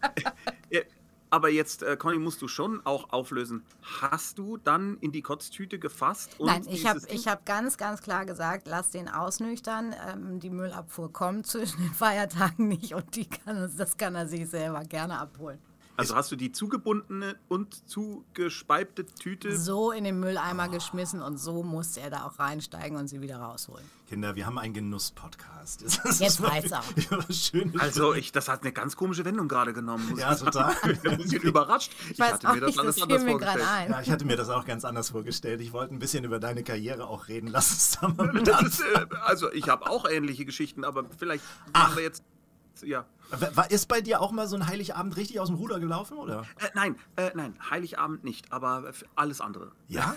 Ja. Aber jetzt, äh, Conny, musst du schon auch auflösen. Hast du dann in die Kotztüte gefasst? Und Nein, ich habe dieses Ding- ich hab ganz, ganz klar gesagt, lass den ausnüchtern. Ähm, die Müllabfuhr kommt zwischen den Feiertagen nicht und die kann, es- das kann er sich selber gerne abholen. Also hast du die zugebundene und zugespeibte Tüte? So in den Mülleimer geschmissen und so musste er da auch reinsteigen und sie wieder rausholen. Kinder, wir haben einen Genuss-Podcast. Das ist Jetzt wirklich- reicht's auch. Ja, schön. Also ich, das hat eine ganz komische Wendung gerade genommen. Muss Ja, ich sagen. total. Ich bin ein bisschen überrascht. Ich, Ich weiß hatte auch mir das nicht, alles das anders fiel mir gerade vorgestellt. ein. Ja, ich hatte mir das auch ganz anders vorgestellt. Ich wollte ein bisschen über deine Karriere auch reden. Lass uns da mal mit Das ist, anfangen. äh, also ich habe auch ähnliche Geschichten, aber vielleicht machen wir jetzt... Ja. War, ist bei dir auch mal so ein Heiligabend richtig aus dem Ruder gelaufen, oder? Äh, nein, äh, nein, Heiligabend nicht, aber alles andere. Ja?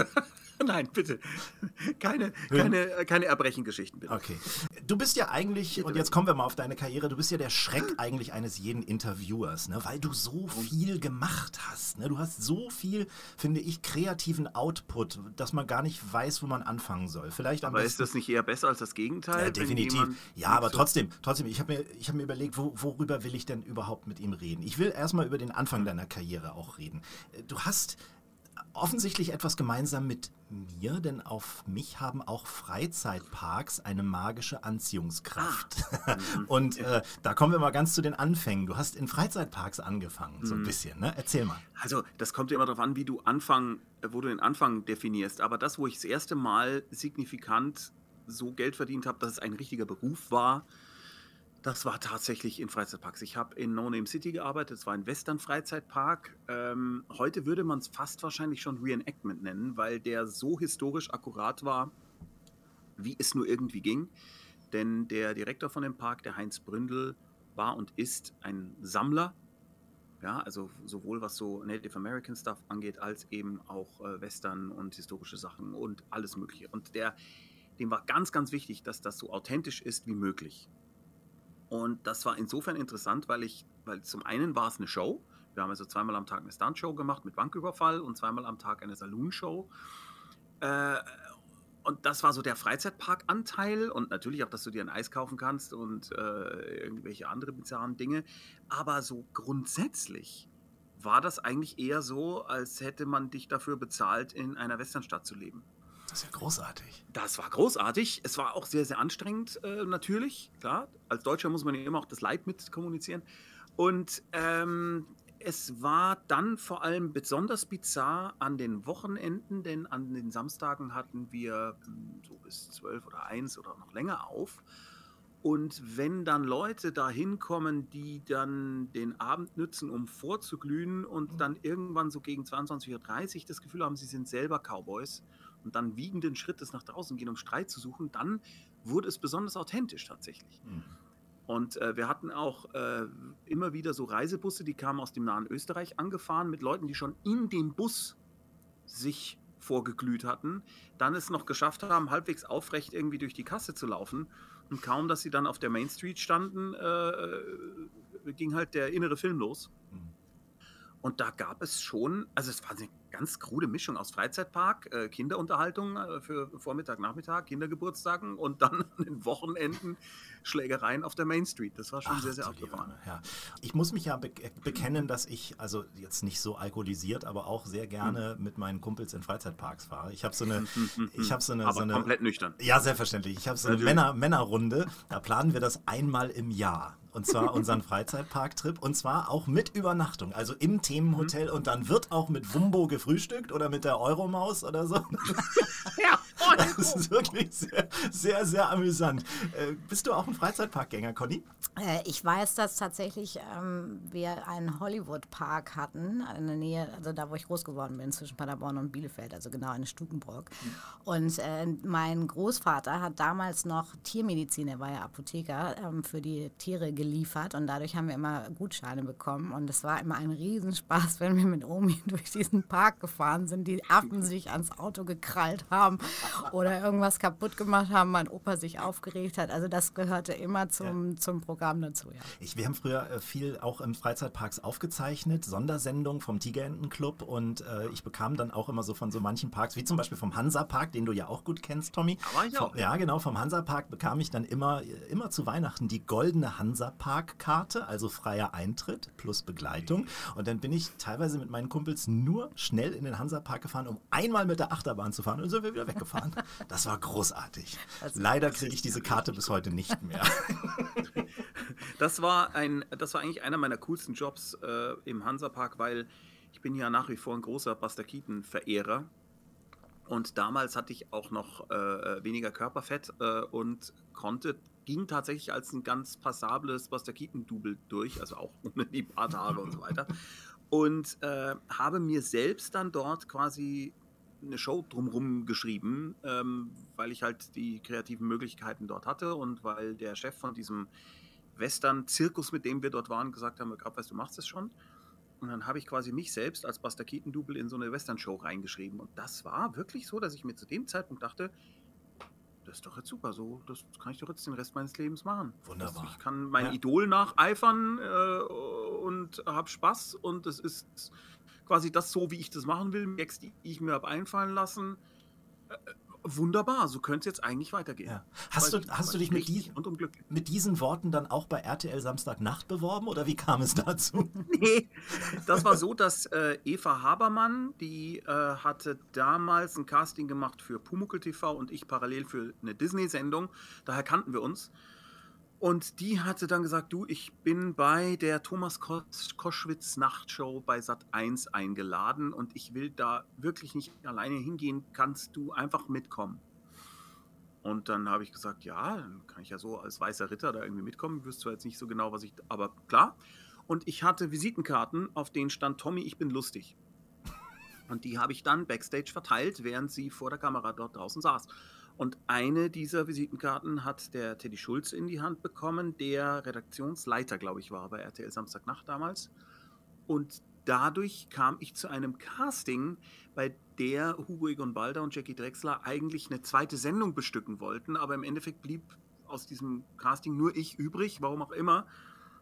Nein, bitte. Keine, keine, keine Erbrechengeschichten, bitte. Okay. Du bist ja eigentlich, und jetzt kommen wir mal auf deine Karriere, du bist ja der Schreck eigentlich eines jeden Interviewers, ne? Weil du so viel gemacht hast. Ne? Du hast so viel, finde ich, kreativen Output, dass man gar nicht weiß, wo man anfangen soll. Vielleicht am Aber besten. ist das nicht eher besser als das Gegenteil? Ja, wenn definitiv. jemand Ja, aber so- trotzdem, trotzdem, ich habe mir, ich hab mir überlegt, wo, worüber will ich denn überhaupt mit ihm reden? Ich will erstmal über den Anfang deiner Karriere auch reden. Du hast offensichtlich etwas gemeinsam mit mir, denn auf mich haben auch Freizeitparks eine magische Anziehungskraft. Und äh, da kommen wir mal ganz zu den Anfängen. Du hast in Freizeitparks angefangen, so ein bisschen, ne? Erzähl mal. Also, das kommt ja immer darauf an, wie du Anfang, äh, wo du den Anfang definierst. Aber das, wo ich das erste Mal signifikant so Geld verdient habe, dass es ein richtiger Beruf war, das war tatsächlich in Freizeitparks. Ich habe in No Name City gearbeitet, es war ein Western-Freizeitpark. Ähm, heute würde man es fast wahrscheinlich schon Reenactment nennen, weil der so historisch akkurat war, wie es nur irgendwie ging. Denn der Direktor von dem Park, der Heinz Bründel, war und ist ein Sammler. Ja, also sowohl was so Native American Stuff angeht, als eben auch äh, Western und historische Sachen und alles Mögliche. Und der, dem war ganz, ganz wichtig, dass das so authentisch ist wie möglich. Und das war insofern interessant, weil ich, weil zum einen war es eine Show. Wir haben also zweimal am Tag eine Stuntshow gemacht mit Banküberfall und zweimal am Tag eine Saloon-Show. Äh, und das war so der Freizeitpark-Anteil und natürlich auch, dass du dir ein Eis kaufen kannst und äh, irgendwelche andere bizarren Dinge. Aber so grundsätzlich war das eigentlich eher so, als hätte man dich dafür bezahlt, in einer Westernstadt zu leben. Das ist ja großartig. Das war großartig. Es war auch sehr, sehr anstrengend, äh, natürlich. Klar, als Deutscher muss man ja immer auch das Leid mit kommunizieren. Und ähm, es war dann vor allem besonders bizarr an den Wochenenden, denn an den Samstagen hatten wir mh, so bis zwölf oder eins oder noch länger auf. Und wenn dann Leute da hinkommen, die dann den Abend nutzen, um vorzuglühen und dann irgendwann so gegen zweiundzwanzig Uhr dreißig das Gefühl haben, sie sind selber Cowboys und dann wiegenden Schrittes nach draußen gehen, um Streit zu suchen, dann wurde es besonders authentisch tatsächlich. Mhm. Und äh, wir hatten auch äh, immer wieder so Reisebusse, die kamen aus dem nahen Österreich angefahren mit Leuten, die schon in dem Bus sich vorgeglüht hatten, dann es noch geschafft haben, halbwegs aufrecht irgendwie durch die Kasse zu laufen. Und kaum, dass sie dann auf der Main Street standen, äh, ging halt der innere Film los. Mhm. Und da gab es schon, also es war eine ganz krude Mischung aus Freizeitpark, äh, Kinderunterhaltung äh, für Vormittag, Nachmittag, Kindergeburtstagen und dann an den Wochenenden Schlägereien auf der Main Street. Das war schon Ach, sehr, sehr abgefahren. Ja. Ich muss mich ja be- bekennen, dass ich, also jetzt nicht so alkoholisiert, aber auch sehr gerne hm. mit meinen Kumpels in Freizeitparks fahre. Ich habe so eine, ich habe so eine, aber so eine, komplett nüchtern. Ja, selbstverständlich. Ich habe so eine Männer, Männerrunde. Da planen wir das einmal im Jahr. Und zwar unseren Freizeitparktrip. Und zwar auch mit Übernachtung. Also im Themenhotel. Mhm. Und dann wird auch mit Wumbo gefrühstückt oder mit der Euromaus oder so. Ja, das ist wirklich sehr, sehr, sehr amüsant. Äh, bist du auch ein Freizeitparkgänger, Conny? Äh, ich weiß, dass tatsächlich ähm, wir einen Hollywood-Park hatten, in der Nähe, also da, wo ich groß geworden bin, zwischen Paderborn und Bielefeld, also genau in Stukenbrock. Mhm. Und äh, mein Großvater hat damals noch Tiermedizin, er war ja Apotheker, ähm, für die Tiere geliefert und dadurch haben wir immer Gutscheine bekommen und es war immer ein Riesenspaß, wenn wir mit Omi durch diesen Park gefahren sind, die Affen sich ans Auto gekrallt haben oder irgendwas kaputt gemacht haben, mein Opa sich aufgeregt hat. Also das gehörte immer zum, ja. zum Programm dazu. Ja. Ich, wir haben früher äh, viel auch in Freizeitparks aufgezeichnet, Sondersendungen vom Tigerentenclub und äh, ich bekam dann auch immer so von so manchen Parks, wie zum Beispiel vom Hansapark, den du ja auch gut kennst, Tommy. Aber ich auch. Vom, ja, genau, vom Hansapark bekam ich dann immer, immer zu Weihnachten die goldene Hansapark-Karte, also freier Eintritt plus Begleitung. Und dann bin ich teilweise mit meinen Kumpels nur schnell in den Hansapark gefahren, um einmal mit der Achterbahn zu fahren und dann sind wir wieder weggefahren. Das war großartig. Leider kriege ich diese Karte bis heute nicht mehr. Das war, ein, das war eigentlich einer meiner coolsten Jobs äh, im Hansapark, weil ich bin ja nach wie vor ein großer Buster Keaton-Verehrer. Und damals hatte ich auch noch äh, weniger Körperfett äh, und konnte, ging tatsächlich als ein ganz passables Buster Keaton-Double durch, also auch ohne die Barthaare und so weiter. Und äh, habe mir selbst dann dort quasi eine Show drumherum geschrieben, ähm, weil ich halt die kreativen Möglichkeiten dort hatte und weil der Chef von diesem Western-Zirkus, mit dem wir dort waren, gesagt haben, gerade weißt du, machst es schon. Und dann habe ich quasi mich selbst als Buster Keaton-Double in so eine Western-Show reingeschrieben. Und das war wirklich so, dass ich mir zu dem Zeitpunkt dachte, das ist doch jetzt super, so, das kann ich doch jetzt den Rest meines Lebens machen. Wunderbar. Das, ich kann mein ja. Idol nacheifern äh, und habe Spaß und es ist quasi das so, wie ich das machen will, Gags, die ich mir habe einfallen lassen. Äh, wunderbar, so könnte es jetzt eigentlich weitergehen. Ja. Hast, du, ich, hast du dich mit, die, und mit diesen Worten dann auch bei R T L Samstagnacht beworben oder wie kam es dazu? Nee, das war so, dass äh, Eva Habermann, die äh, hatte damals ein Casting gemacht für Pumuckl T V und ich parallel für eine Disney-Sendung, daher kannten wir uns. Und die hatte dann gesagt, du, ich bin bei der Thomas Koschwitz Nachtshow bei Sat eins eingeladen und ich will da wirklich nicht alleine hingehen, kannst du einfach mitkommen? Und dann habe ich gesagt, ja, dann kann ich ja so als weißer Ritter da irgendwie mitkommen, ich wüsste zwar jetzt nicht so genau, was ich, aber klar. Und ich hatte Visitenkarten, auf denen stand Tommy, ich bin lustig. Und die habe ich dann backstage verteilt, während sie vor der Kamera dort draußen saß. Und eine dieser Visitenkarten hat der Teddy Schulz in die Hand bekommen, der Redaktionsleiter, glaube ich, war bei R T L Samstagnacht damals. Und dadurch kam ich zu einem Casting, bei der Hugo Egon Balder und Jackie Drexler eigentlich eine zweite Sendung bestücken wollten, aber im Endeffekt blieb aus diesem Casting nur ich übrig, warum auch immer.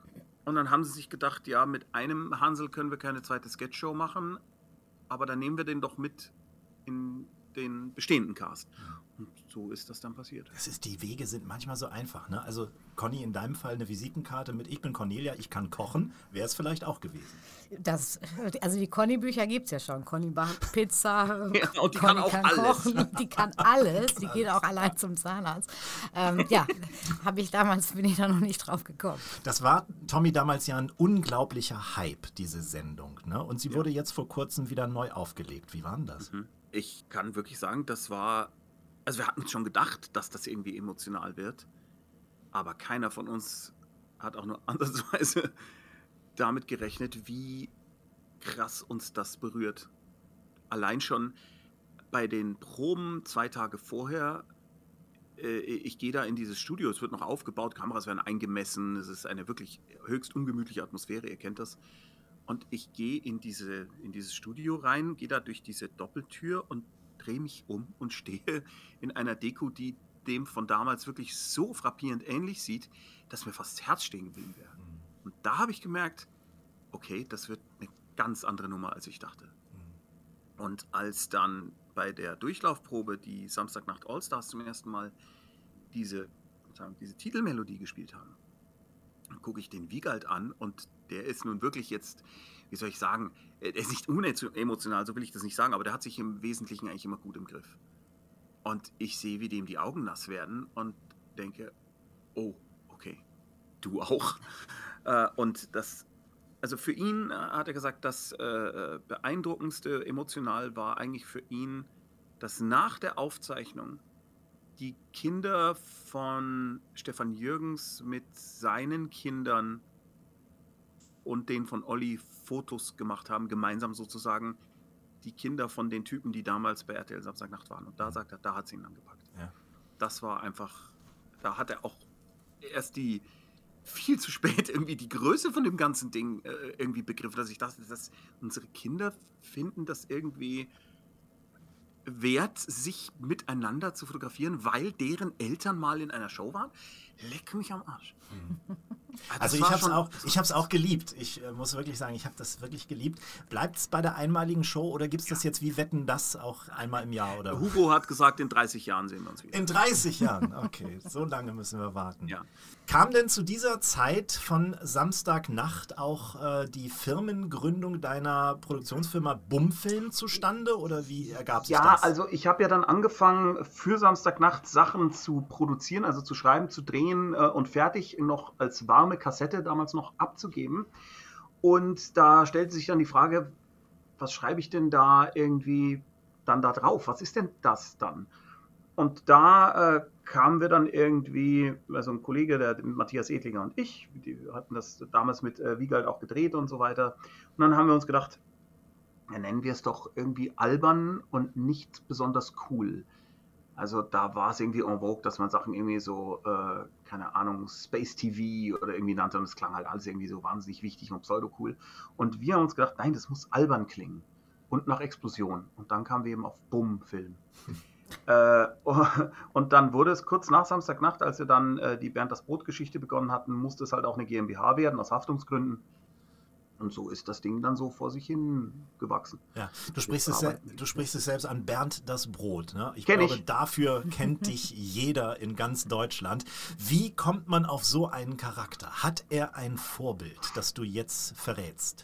Und dann haben sie sich gedacht, ja, mit einem Hansel können wir keine zweite Sketchshow machen, aber dann nehmen wir den doch mit in den bestehenden Cast. Und so ist das dann passiert. Das ist, die Wege sind manchmal so einfach, ne? Also Conny, in deinem Fall eine Visitenkarte mit "Ich bin Cornelia, ich kann kochen", wäre es vielleicht auch gewesen. Das, also die Conny-Bücher gibt es ja schon. Conny backt Pizza, Ja, und die Conny kann auch kann alles. kochen, und die kann alles. Die geht auch allein zum Zahnarzt. Ähm, ja, habe ich damals, bin ich da noch nicht drauf gekommen. Das war, Tommy, damals ja ein unglaublicher Hype, diese Sendung, ne? Und sie Ja. wurde jetzt vor kurzem wieder neu aufgelegt. Wie war denn das? Ich kann wirklich sagen, das war, also wir hatten uns schon gedacht, dass das irgendwie emotional wird, aber keiner von uns hat auch nur ansatzweise damit gerechnet, wie krass uns das berührt. Allein schon bei den Proben zwei Tage vorher, äh, ich gehe da in dieses Studio, es wird noch aufgebaut, Kameras werden eingemessen, es ist eine wirklich höchst ungemütliche Atmosphäre, ihr kennt das. Und ich gehe in, diese, in dieses Studio rein, gehe da durch diese Doppeltür und drehe mich um und stehe in einer Deko, die dem von damals wirklich so frappierend ähnlich sieht, dass mir fast das Herz stehen geblieben wäre. Und da habe ich gemerkt, okay, das wird eine ganz andere Nummer, als ich dachte. Und als dann bei der Durchlaufprobe die Samstagnacht Allstars zum ersten Mal diese, sagen, diese Titelmelodie gespielt haben, dann gucke ich den Wiegald an und der ist nun wirklich jetzt, wie soll ich sagen, er ist nicht unemotional, so will ich das nicht sagen, aber der hat sich im Wesentlichen eigentlich immer gut im Griff. Und ich sehe, wie dem die Augen nass werden und denke, oh, okay, du auch. Äh, und das, also für ihn äh, hat er gesagt, das äh, beeindruckendste emotional war eigentlich für ihn, dass nach der Aufzeichnung die Kinder von Stefan Jürgens mit seinen Kindern und den von Olli Fotos gemacht haben, gemeinsam sozusagen die Kinder von den Typen, die damals bei R T L Samstagnacht waren. Und da sagt er, da hat es ihn angepackt. Ja. Das war einfach, da hat er auch erst die viel zu spät irgendwie die Größe von dem ganzen Ding äh, irgendwie begriffen, dass ich dachte, dass unsere Kinder finden das irgendwie wert, sich miteinander zu fotografieren, weil deren Eltern mal in einer Show waren. Leck mich am Arsch. Das Also ich war habe es schon- auch, ich hab's auch geliebt. Ich äh, muss wirklich sagen, ich habe das wirklich geliebt. Bleibt es bei der einmaligen Show oder gibt es das jetzt wie Wetten, das auch einmal im Jahr? Oder? Hugo hat gesagt, in dreißig Jahren sehen wir uns wieder. In dreißig Jahren, okay, so lange müssen wir warten. Ja. Kam denn zu dieser Zeit von Samstagnacht auch äh, die Firmengründung deiner Produktionsfirma Bumfilm zustande oder wie ergab sich Ja, das? also ich habe ja dann angefangen, für Samstagnacht Sachen zu produzieren, also zu schreiben, zu drehen äh, und fertig noch als warme Kassette damals noch abzugeben. Und da stellte sich dann die Frage, was schreibe ich denn da irgendwie dann da drauf? Was ist denn das dann? Und da äh, kamen wir dann irgendwie, also ein Kollege, der Matthias Edlinger und ich, die hatten das damals mit äh, Wiegald auch gedreht und so weiter. Und dann haben wir uns gedacht, ja, nennen wir es doch irgendwie albern und nicht besonders cool. Also da war es irgendwie en vogue, dass man Sachen irgendwie so, äh, keine Ahnung, Space T V oder irgendwie nannte und es klang halt alles irgendwie so wahnsinnig wichtig und pseudo-cool. Und wir haben uns gedacht, nein, das muss albern klingen und nach Explosion. Und dann kamen wir eben auf Bumm-Film. äh, und dann wurde es kurz nach Samstagnacht, als wir dann äh, die Bernd das Brot-Geschichte begonnen hatten, musste es halt auch eine GmbH werden, aus Haftungsgründen. Und so ist das Ding dann so vor sich hin gewachsen. Ja, du sprichst, es, se- du sprichst es selbst an, Bernd das Brot. Ne? Ich Kenn glaube, ich. dafür kennt dich jeder in ganz Deutschland. Wie kommt man auf so einen Charakter? Hat er ein Vorbild, das du jetzt verrätst?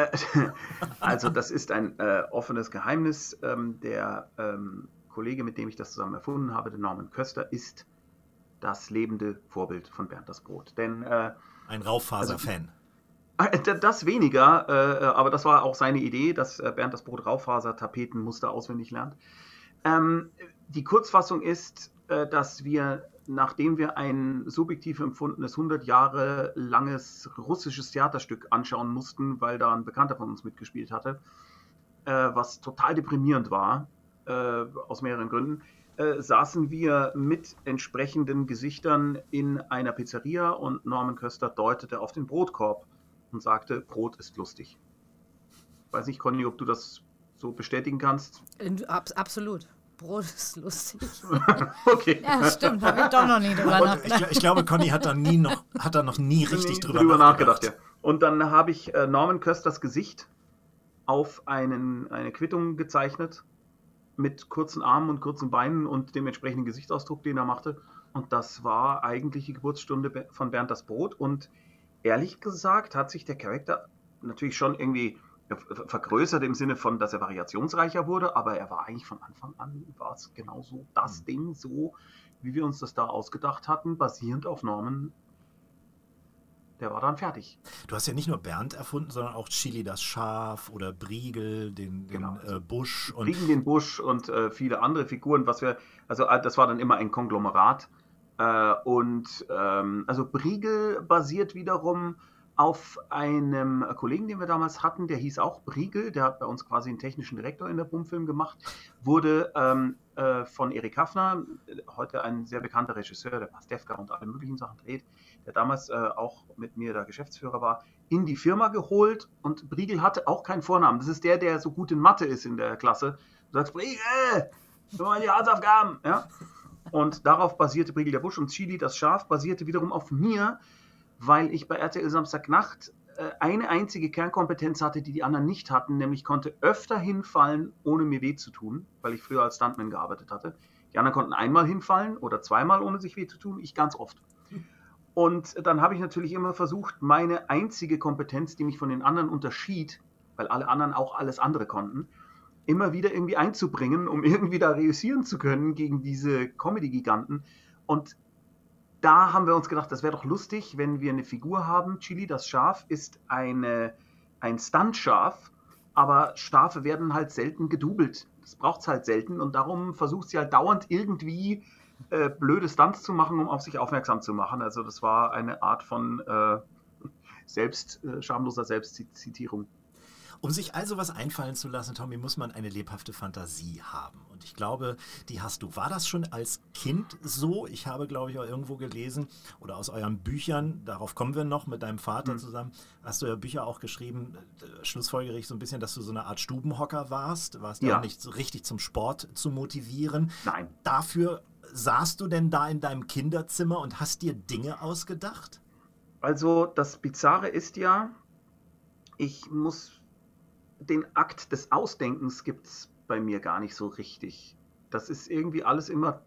Also das ist ein äh, offenes Geheimnis. Ähm, der ähm, Kollege, mit dem ich das zusammen erfunden habe, der Norman Köster, ist das lebende Vorbild von Bernd das Brot. Denn äh, Ein Raufaser-Fan. das weniger, äh, aber das war auch seine Idee, dass äh, Bernd das Brot Raufaser-Tapetenmuster auswendig lernt. Ähm, die Kurzfassung ist, äh, dass wir, nachdem wir ein subjektiv empfundenes hundert Jahre langes russisches Theaterstück anschauen mussten, weil da ein Bekannter von uns mitgespielt hatte, äh, was total deprimierend war, äh, aus mehreren Gründen, äh, saßen wir mit entsprechenden Gesichtern in einer Pizzeria und Norman Köster deutete auf den Brotkorb und sagte, Brot ist lustig. Weiß nicht, Conny, ob du das so bestätigen kannst. In, ab, absolut. Brot ist lustig. Okay. Ja, stimmt, habe ich doch noch nie drüber Und nachgedacht. ich, ich glaube, Conny hat da nie noch, hat da noch nie richtig drüber, drüber nachgedacht. nachgedacht. Ja. Und dann habe ich äh, Norman Kösters Gesicht auf einen, eine Quittung gezeichnet mit kurzen Armen und kurzen Beinen und dem entsprechenden Gesichtsausdruck, den er machte. Und das war eigentlich die Geburtsstunde von Bernd das Brot. Und ehrlich gesagt hat sich der Charakter natürlich schon irgendwie vergrößert im Sinne von, dass er variationsreicher wurde, aber er war eigentlich von Anfang an, war es genauso das Ding, so wie wir uns das da ausgedacht hatten, basierend auf Norman. Der war dann fertig. Du hast ja nicht nur Bernd erfunden, sondern auch Chili das Schaf oder Briegel, den, den Genau. äh, Busch. Und Kriegen den Busch und äh, viele andere Figuren, was wir, also äh, das war dann immer ein Konglomerat. Äh, und ähm, also Briegel basiert wiederum auf einem Kollegen, den wir damals hatten, der hieß auch Briegel, der hat bei uns quasi einen technischen Direktor in der Bumfilm gemacht, wurde ähm, äh, von Erik Haffner, heute ein sehr bekannter Regisseur, der Pastewka und alle möglichen Sachen dreht, der damals äh, auch mit mir der Geschäftsführer war, in die Firma geholt und Briegel hatte auch keinen Vornamen. Das ist der, der so gut in Mathe ist in der Klasse. Du sagst, Briegel, tu mal die Hausaufgaben. Ja? Und darauf basierte Briegel der Busch und Chili das Schaf basierte wiederum auf mir, weil ich bei R T L Samstagnacht äh, eine einzige Kernkompetenz hatte, die die anderen nicht hatten, nämlich konnte öfter hinfallen, ohne mir weh zu tun, weil ich früher als Stuntman gearbeitet hatte. Die anderen konnten einmal hinfallen oder zweimal, ohne sich weh zu tun, ich ganz oft. Und dann habe ich natürlich immer versucht, meine einzige Kompetenz, die mich von den anderen unterschied, weil alle anderen auch alles andere konnten, immer wieder irgendwie einzubringen, um irgendwie da reüssieren zu können gegen diese Comedy-Giganten. Und da haben wir uns gedacht, das wäre doch lustig, wenn wir eine Figur haben. Chili, das Schaf, ist eine, ein Stunt-Schaf, aber Schafe werden halt selten gedoubelt. Das braucht es halt selten und darum versucht sie halt dauernd irgendwie äh, blöde Stunts zu machen, um auf sich aufmerksam zu machen. Also das war eine Art von äh, selbst, äh, schamloser Selbstzitierung. Um sich also was einfallen zu lassen, Tommy, muss man eine lebhafte Fantasie haben. Und ich glaube, die hast du. War das schon als Kind so? Ich habe, glaube ich, auch irgendwo gelesen oder aus euren Büchern, darauf kommen wir noch mit deinem Vater mhm. zusammen, hast du ja Bücher auch geschrieben, äh, schlussfolgerig so ein bisschen, dass du so eine Art Stubenhocker warst. Warst ja auch nicht so richtig zum Sport zu motivieren. Nein. Dafür saßt du denn da in deinem Kinderzimmer und hast dir Dinge ausgedacht? Also das Bizarre ist ja, ich muss... Den Akt des Ausdenkens gibt es bei mir gar nicht so richtig. Das ist irgendwie alles immer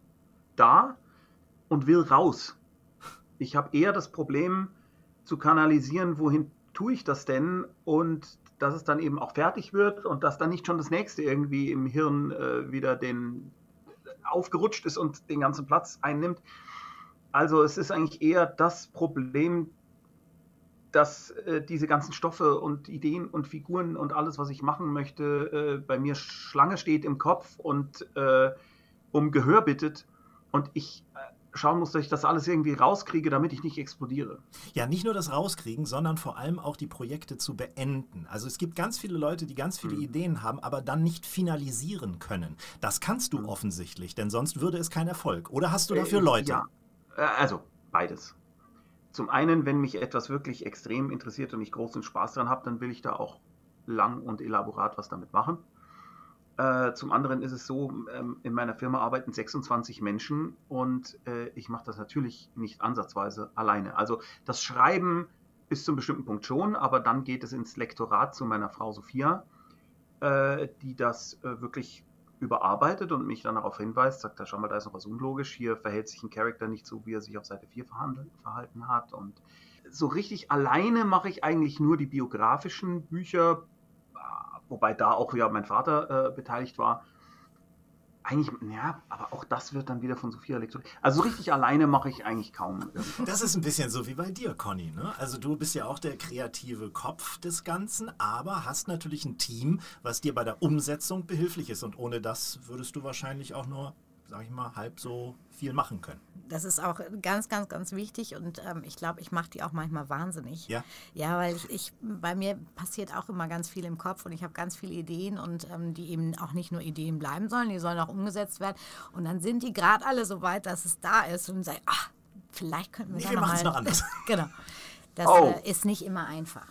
da und will raus. Ich habe eher das Problem zu kanalisieren, wohin tue ich das denn und dass es dann eben auch fertig wird und dass dann nicht schon das nächste irgendwie im Hirn äh, wieder den aufgerutscht ist und den ganzen Platz einnimmt. Also es ist eigentlich eher das Problem, dass äh, diese ganzen Stoffe und Ideen und Figuren und alles, was ich machen möchte, äh, bei mir Schlange steht im Kopf und äh, um Gehör bittet und ich äh, schauen muss, dass ich das alles irgendwie rauskriege, damit ich nicht explodiere. Ja, nicht nur das Rauskriegen, sondern vor allem auch die Projekte zu beenden. Also es gibt ganz viele Leute, die ganz viele mhm. Ideen haben, aber dann nicht finalisieren können. Das kannst du mhm. offensichtlich, denn sonst würde es kein Erfolg. Oder hast du dafür äh, Leute? Ja, äh, also beides. Zum einen, wenn mich etwas wirklich extrem interessiert und ich großen Spaß daran habe, dann will ich da auch lang und elaborat was damit machen. Äh, zum anderen ist es so, ähm, in meiner Firma arbeiten sechsundzwanzig Menschen und äh, ich mache das natürlich nicht ansatzweise alleine. Also das Schreiben bis zu einem bestimmten Punkt schon, aber dann geht es ins Lektorat zu meiner Frau Sophia, äh, die das äh, wirklich überarbeitet und mich dann darauf hinweist, sagt, da schau mal, da ist noch was unlogisch, hier verhält sich ein Charakter nicht so, wie er sich auf Seite vier verhandelt, verhalten hat und so richtig alleine mache ich eigentlich nur die biografischen Bücher, wobei da auch ja mein Vater äh, beteiligt war. Eigentlich, ja, aber auch das wird dann wieder von Sophia lektoriert. Also so richtig alleine mache ich eigentlich kaum irgendwas. Das ist ein bisschen so wie bei dir, Conny, ne? Also du bist ja auch der kreative Kopf des Ganzen, aber hast natürlich ein Team, was dir bei der Umsetzung behilflich ist. Und ohne das würdest du wahrscheinlich auch nur, sag ich mal, halb so viel machen können. Das ist auch ganz, ganz, ganz wichtig und ähm, ich glaube, ich mache die auch manchmal wahnsinnig. Ja? Ja, weil ich, ich, bei mir passiert auch immer ganz viel im Kopf und ich habe ganz viele Ideen und ähm, die eben auch nicht nur Ideen bleiben sollen, die sollen auch umgesetzt werden und dann sind die gerade alle so weit, dass es da ist und sagen, ach, vielleicht könnten wir Nee, da wir noch machen's mal... noch anders. Genau. Das Oh. äh, ist nicht immer einfach.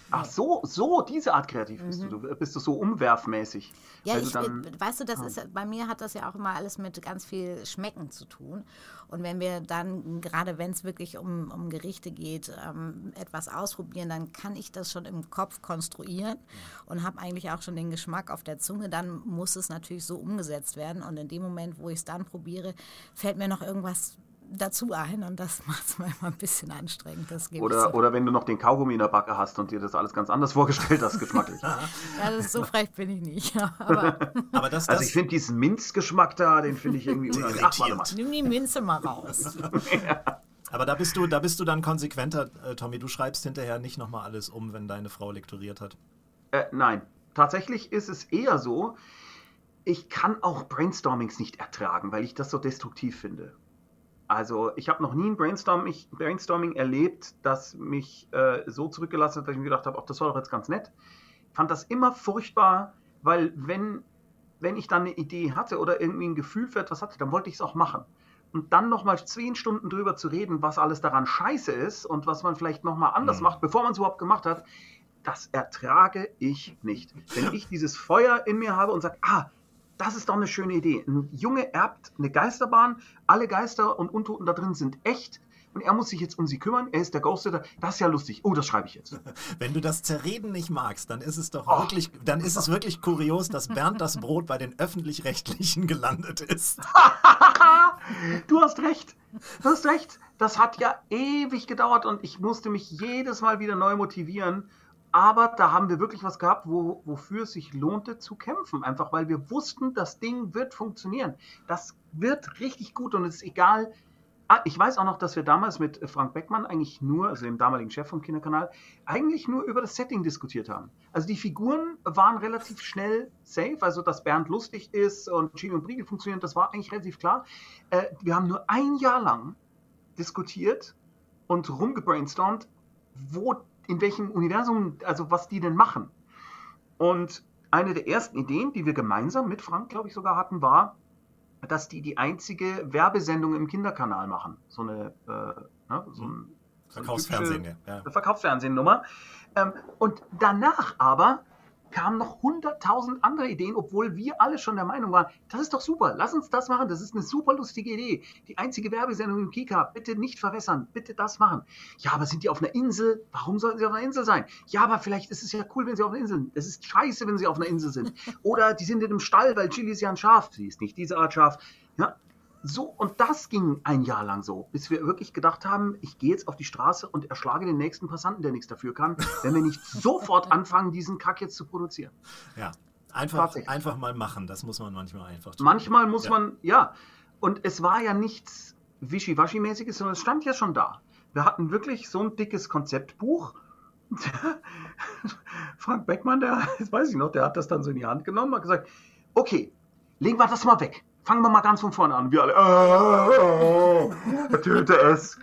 Ach so, so, diese Art kreativ bist Mhm. du. Du bist du so umwerfmäßig. Ja, weil du ich, dann, äh, weißt du, das Ah. ist, bei mir hat das ja auch immer alles mit ganz viel Schmecken zu tun. Und wenn wir dann, gerade wenn es wirklich um, um Gerichte geht, ähm, etwas ausprobieren, dann kann ich das schon im Kopf konstruieren und habe eigentlich auch schon den Geschmack auf der Zunge. Dann muss es natürlich so umgesetzt werden. Und in dem Moment, wo ich es dann probiere, fällt mir noch irgendwas dazu ein. Und das macht es manchmal ein bisschen anstrengend. Das gebe ich oder, zu. oder wenn du noch den Kaugummi in der Backe hast und dir das alles ganz anders vorgestellt hast, geschmacklich. Ja, das ist so frech bin ich nicht. Aber Aber das, Also das ich finde diesen Minzgeschmack da, den finde ich irgendwie unangenehm. Ach, warte mal. nimm die Minze mal raus. aber da bist du, da bist du dann konsequenter, äh, Tommy. Du schreibst hinterher nicht nochmal alles um, wenn deine Frau lektoriert hat. Äh, nein, tatsächlich ist es eher so, ich kann auch Brainstormings nicht ertragen, weil ich das so destruktiv finde. Also ich habe noch nie ein Brainstorming, Brainstorming erlebt, das mich äh, so zurückgelassen hat, dass ich mir gedacht habe, ach, das war doch jetzt ganz nett. Ich fand das immer furchtbar, weil wenn, wenn ich dann eine Idee hatte oder irgendwie ein Gefühl für etwas hatte, dann wollte ich es auch machen. Und dann nochmal zehn Stunden drüber zu reden, was alles daran scheiße ist und was man vielleicht nochmal anders Mhm. macht, bevor man es überhaupt gemacht hat, das ertrage ich nicht. Wenn ich dieses Feuer in mir habe und sage, ah, das ist doch eine schöne Idee. Ein Junge erbt eine Geisterbahn, alle Geister und Untoten da drin sind echt und er muss sich jetzt um sie kümmern, er ist der Ghostwriter, das ist ja lustig. Oh, das schreibe ich jetzt. Wenn du das Zerreden nicht magst, dann ist es doch Oh. wirklich, dann ist es wirklich kurios, dass Bernd das Brot bei den Öffentlich-Rechtlichen gelandet ist. Du hast recht. Du hast recht. Das hat ja ewig gedauert und ich musste mich jedes Mal wieder neu motivieren. Aber da haben wir wirklich was gehabt, wo, wofür es sich lohnte zu kämpfen. Einfach weil wir wussten, das Ding wird funktionieren. Das wird richtig gut und es ist egal. Ah, ich weiß auch noch, dass wir damals mit Frank Beckmann eigentlich nur, also dem damaligen Chef vom Kinderkanal, eigentlich nur über das Setting diskutiert haben. Also die Figuren waren relativ schnell safe, also dass Bernd lustig ist und Chili und Briegel funktionieren, das war eigentlich relativ klar. Äh, wir haben nur ein Jahr lang diskutiert und rumgebrainstormt, wo, in welchem Universum, also was die denn machen. Und eine der ersten Ideen, die wir gemeinsam mit Frank, glaube ich, sogar hatten, war, dass die die einzige Werbesendung im Kinderkanal machen. So eine, äh, ne, so ein, so eine Verkaufsfernsehen, typische ja. Ja. Verkaufsfernsehnummer. Ähm, und danach aber kamen noch hunderttausend andere Ideen, obwohl wir alle schon der Meinung waren, das ist doch super, lass uns das machen, das ist eine super lustige Idee. Die einzige Werbesendung im Kika, bitte nicht verwässern, bitte das machen. Ja, aber sind die auf einer Insel? Warum sollten sie auf einer Insel sein? Ja, aber vielleicht ist es ja cool, wenn sie auf einer Insel sind. Es ist scheiße, wenn sie auf einer Insel sind. Oder die sind in einem Stall, weil Chili ist ja ein Schaf. Sie ist nicht diese Art Schaf. Ja, so, und das ging ein Jahr lang so, bis wir wirklich gedacht haben, ich gehe jetzt auf die Straße und erschlage den nächsten Passanten, der nichts dafür kann, wenn wir nicht sofort anfangen, diesen Kack jetzt zu produzieren. Ja. Einfach, Tatsächlich. einfach mal machen, das muss man manchmal einfach tun. Manchmal muss Ja. man, ja, und es war ja nichts Wischiwaschi-mäßiges, sondern es stand ja schon da. Wir hatten wirklich so ein dickes Konzeptbuch. Frank Beckmann, der, das weiß ich noch, der hat das dann so in die Hand genommen und gesagt, okay, legen wir das mal weg. Fangen wir mal ganz von vorne an. Wir alle, äh, töte es.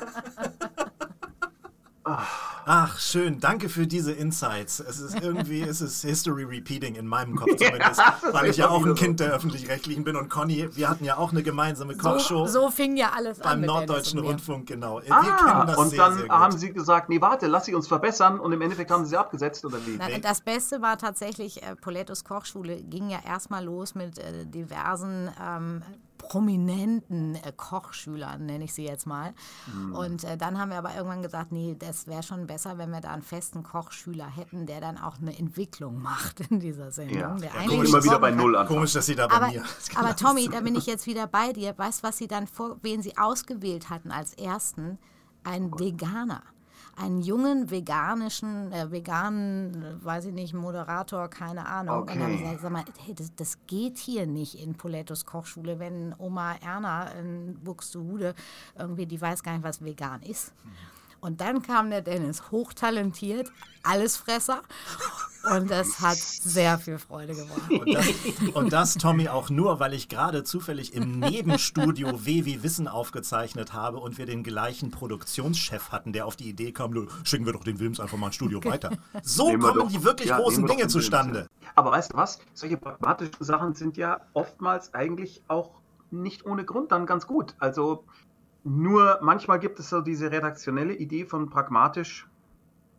Ach, schön. Danke für diese Insights. Es ist irgendwie, es ist History Repeating in meinem Kopf zumindest, Ja, das weil ist ich ja immer auch wieder ein so. Kind der Öffentlich-Rechtlichen bin und Conny, wir hatten ja auch eine gemeinsame Kochshow So, so fing ja alles an. beim mit Dennis Norddeutschen und mir. Rundfunk, genau. Wir Ah, kennen das und sehr, dann sehr gut. haben sie gesagt, nee, warte, lass sie uns verbessern und im Endeffekt haben sie sie abgesetzt oder wie? Na, das Beste war tatsächlich, äh, Polettos Kochschule ging ja erstmal los mit äh, diversen ähm, prominenten äh, Kochschülern, nenne ich sie jetzt mal. Und äh, dann haben wir aber irgendwann gesagt, nee, das wäre schon besser, wenn wir da einen festen Kochschüler hätten, der dann auch eine Entwicklung macht in dieser Sendung. Ja, der ja, eigentlich komisch, immer wieder kochen bei kann. Null anfangen. Komisch, dass sie da bei Aber, mir aber Tommy, da bin ich jetzt wieder bei dir. Weißt du, was sie dann vor, wen sie ausgewählt hatten als ersten? Ein Veganer. Einen jungen veganischen, äh, veganen, äh, weiß ich nicht, Moderator, keine Ahnung. Und dann haben sie Okay. gesagt, sag mal, hey, das, das geht hier nicht in Polettos Kochschule, wenn Oma Erna in Buxtehude irgendwie, die weiß gar nicht, was vegan ist. Und dann kam der Dennis, hochtalentiert, Allesfresser. Und das hat sehr viel Freude gemacht. Und das, und das, Tommy, auch nur, weil ich gerade zufällig im Nebenstudio W wie Wissen aufgezeichnet habe und wir den gleichen Produktionschef hatten, der auf die Idee kam, "Nö, schicken wir doch den Wilms einfach mal ein Studio weiter. So Nehmen wir kommen doch- die wirklich ja, großen nehmen wir doch Dinge den Wilms, zustande. ja. Aber weißt du was? Solche pragmatischen Sachen sind ja oftmals eigentlich auch nicht ohne Grund dann ganz gut. Also nur manchmal gibt es so diese redaktionelle Idee von pragmatisch.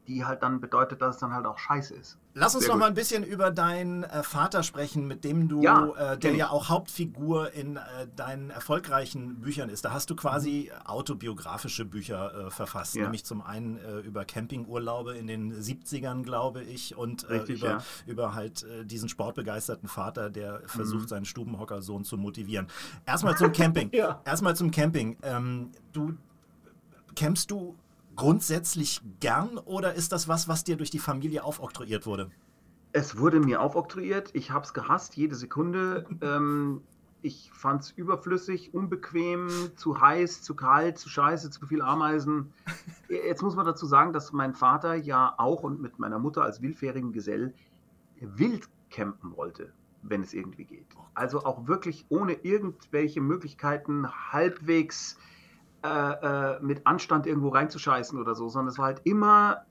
die halt dann bedeutet, dass es dann halt auch scheiße ist. Lass uns Sehr noch gut. mal ein bisschen über deinen äh, Vater sprechen, mit dem du, Ja, äh, der kenn ich. ja auch Hauptfigur in äh, deinen erfolgreichen Büchern ist. Da hast du quasi autobiografische Bücher äh, verfasst, Ja. nämlich zum einen äh, über Campingurlaube in den siebzigern, glaube ich, und äh, Richtig, über, ja. über halt äh, diesen sportbegeisterten Vater, der versucht, Mhm. seinen Stubenhockersohn zu motivieren. Erstmal zum Camping. Ja. Erstmal zum Camping. Ähm, du campst du grundsätzlich gern oder ist das was, was dir durch die Familie aufoktroyiert wurde? Es wurde mir aufoktroyiert, ich habe es gehasst, jede Sekunde. Ähm, ich fand es überflüssig, unbequem, zu heiß, zu kalt, zu scheiße, zu viel Ameisen. Jetzt muss man dazu sagen, dass mein Vater ja auch und mit meiner Mutter als wildfährigen Gesell wild campen wollte, wenn es irgendwie geht. Also auch wirklich ohne irgendwelche Möglichkeiten halbwegs äh, äh, mit Anstand irgendwo reinzuscheißen oder so, sondern es war halt immer,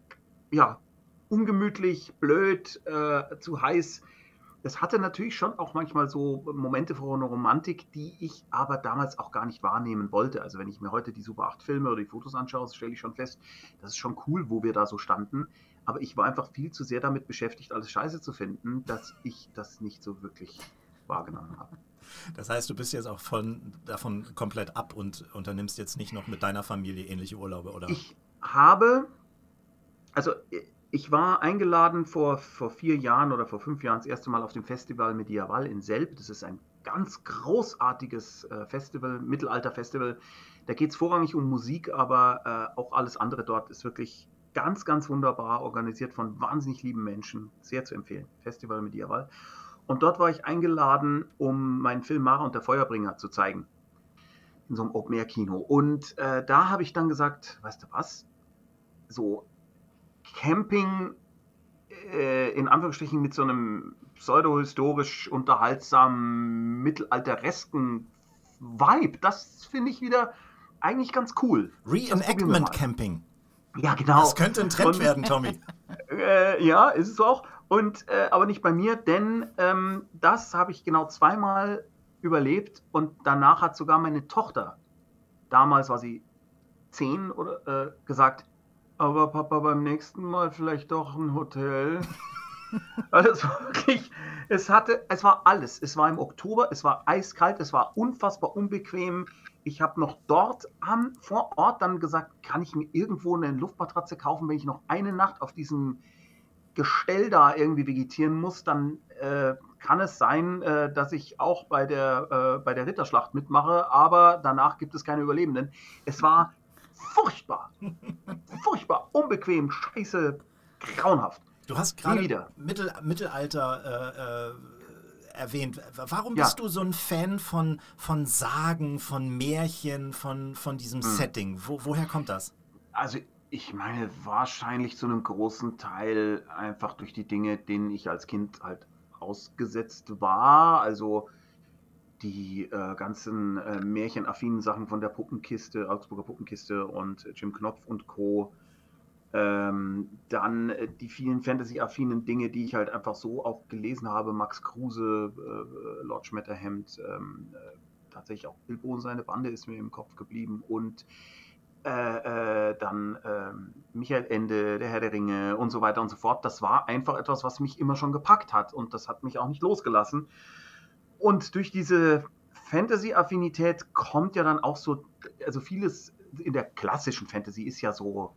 ja, ungemütlich, blöd, äh, zu heiß. Es hatte natürlich schon auch manchmal so Momente von Romantik, die ich aber damals auch gar nicht wahrnehmen wollte. Also wenn ich mir heute die Super acht Filme oder die Fotos anschaue, stelle ich schon fest, das ist schon cool, wo wir da so standen. Aber ich war einfach viel zu sehr damit beschäftigt, alles scheiße zu finden, dass ich das nicht so wirklich wahrgenommen habe. Das heißt, du bist jetzt auch von, davon komplett ab und unternimmst jetzt nicht noch mit deiner Familie ähnliche Urlaube, oder? Ich habe, also ich war eingeladen vor, vor vier Jahren oder vor fünf Jahren das erste Mal auf dem Festival Medieval in Selb. Das ist ein ganz großartiges äh, Festival, Mittelalter-Festival. Da geht es vorrangig um Musik, aber äh, auch alles andere dort ist wirklich ganz, ganz wunderbar, organisiert von wahnsinnig lieben Menschen. Sehr zu empfehlen, Festival Medieval. Und dort war ich eingeladen, um meinen Film Mara und der Feuerbringer zu zeigen. In so einem Open-Air-Kino. Und äh, da habe ich dann gesagt, weißt du was, so Camping äh, in Anführungsstrichen mit so einem pseudohistorisch unterhaltsamen, mittelalteresken Vibe, das finde ich wieder eigentlich ganz cool. Das probieren wir Reenactment mal. Camping. Ja, genau. Das könnte ein Trend Und- werden, Tommy. Äh, ja, ist es auch. Und, äh, aber nicht bei mir, denn ähm, das habe ich genau zweimal überlebt und danach hat sogar meine Tochter, damals war sie zehn, oder, äh, gesagt, aber Papa, beim nächsten Mal vielleicht doch ein Hotel. Also es war wirklich, es hatte, es war alles. Es war im Oktober, es war eiskalt, es war unfassbar unbequem. Ich habe noch dort am, vor Ort dann gesagt, kann ich mir irgendwo eine Luftmatratze kaufen, wenn ich noch eine Nacht auf diesem Gestell da irgendwie vegetieren muss, dann äh, kann es sein, äh, dass ich auch bei der, äh, bei der Ritterschlacht mitmache, aber danach gibt es keine Überlebenden. Es war furchtbar, furchtbar, unbequem, scheiße, grauenhaft. Du hast Nie gerade wieder. Mittel, Mittelalter äh, äh, erwähnt. Warum Ja. bist du so ein Fan von, von Sagen, von Märchen, von, von diesem Hm. Setting? Wo, woher kommt das? Also ich meine, wahrscheinlich zu einem großen Teil einfach durch die Dinge, denen ich als Kind halt ausgesetzt war. Also die äh, ganzen äh, märchenaffinen Sachen von der Puppenkiste, Augsburger Puppenkiste und äh, Jim Knopf und Co. Ähm, dann äh, die vielen Fantasy-affinen Dinge, die ich halt einfach so auch gelesen habe. Max Kruse, äh, Lord Schmetterhemd, ähm, äh, tatsächlich auch Bilbo und seine Bande ist mir im Kopf geblieben und äh, äh, dann ähm, Michael Ende, der Herr der Ringe und so weiter und so fort. Das war einfach etwas, was mich immer schon gepackt hat und das hat mich auch nicht losgelassen. Und durch diese Fantasy-Affinität kommt ja dann auch so, also vieles in der klassischen Fantasy ist ja so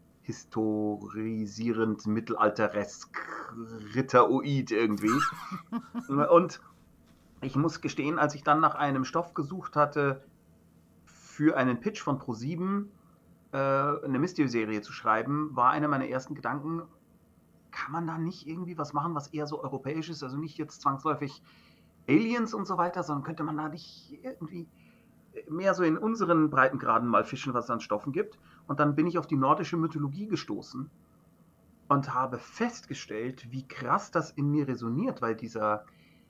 historisierend, mittelalteresk, ritteroid irgendwie. Und ich muss gestehen, als ich dann nach einem Stoff gesucht hatte, für einen Pitch von ProSieben äh, eine Mystery-Serie zu schreiben, war einer meiner ersten Gedanken, kann man da nicht irgendwie was machen, was eher so europäisch ist, also nicht jetzt zwangsläufig Aliens und so weiter, sondern könnte man da nicht irgendwie mehr so in unseren Breitengraden mal fischen, was es an Stoffen gibt. Und dann bin ich auf die nordische Mythologie gestoßen und habe festgestellt, wie krass das in mir resoniert, weil dieser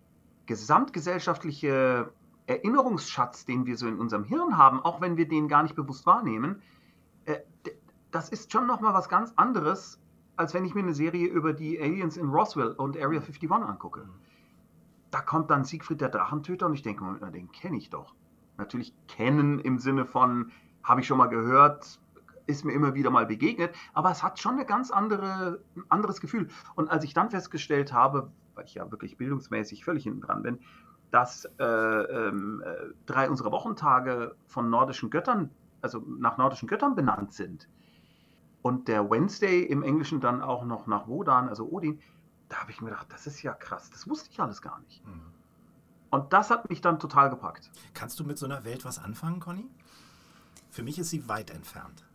gesamtgesellschaftliche Erinnerungsschatz, den wir so in unserem Hirn haben, auch wenn wir den gar nicht bewusst wahrnehmen, äh, das ist schon nochmal was ganz anderes, als wenn ich mir eine Serie über die Aliens in Roswell und Area einundfünfzig angucke. Da kommt dann Siegfried der Drachentöter und ich denke, den kenne ich doch. Natürlich kennen im Sinne von, habe ich schon mal gehört, ist mir immer wieder mal begegnet, aber es hat schon eine ganz andere, ein anderes Gefühl. Und als ich dann festgestellt habe, weil ich ja wirklich bildungsmäßig völlig hinten dran bin, dass äh, ähm, äh, drei unserer Wochentage von nordischen Göttern, also nach nordischen Göttern benannt sind und der Wednesday im Englischen dann auch noch nach Wodan, also Odin, da habe ich mir gedacht, das ist ja krass, das wusste ich alles gar nicht. Mhm. Und das hat mich dann total gepackt. Kannst du mit so einer Welt was anfangen, Conny? Für mich ist sie weit entfernt.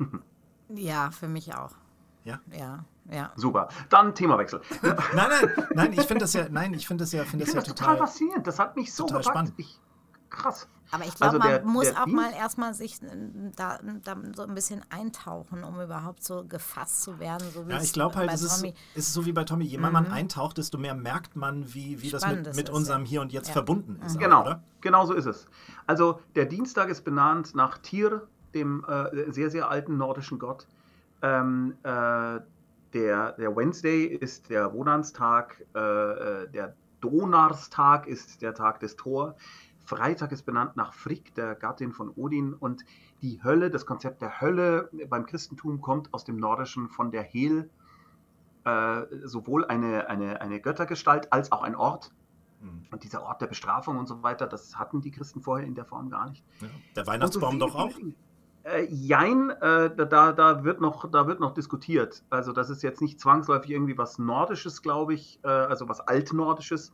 Ja, für mich auch. Ja? Ja, ja. Super. Dann Themawechsel. nein, nein, nein, ich finde das ja, nein, ich finde das ja, finde das ja das total, total faszinierend. Das hat mich so total gepackt. spannend. Ich, krass. Aber ich glaube, Also der- man muss der auch Dienst- mal erstmal sich äh, da, da so ein bisschen eintauchen, um überhaupt so gefasst zu werden. So wie Ja, es ich glaube halt, bei es ist, Tommy- es ist so wie bei Tommy. Je mehr man eintaucht, desto mehr merkt man, wie, wie das Spannend mit, das mit ist, unserem ja. Hier und Jetzt Ja. verbunden ist. auch, Genau, oder? genau so ist es. Also der Dienstag ist benannt nach Tyr, dem äh, sehr, sehr alten nordischen Gott. Ähm, äh, der, der Wednesday ist der Wodanstag, äh, äh, der Donarstag ist der Tag des Thor. Freitag ist benannt nach Frigg, der Gattin von Odin. Und die Hölle, das Konzept der Hölle beim Christentum kommt aus dem Nordischen von der Hel, äh, sowohl eine, eine, eine Göttergestalt als auch ein Ort. Mhm. Und dieser Ort der Bestrafung und so weiter, das hatten die Christen vorher in der Form gar nicht. Ja. Der Weihnachtsbaum Und so doch viele, auch? viele Dinge. Äh, jein, äh, da, da, wird noch, da wird noch diskutiert. Also das ist jetzt nicht zwangsläufig irgendwie was Nordisches, glaube ich, äh, also was Altnordisches.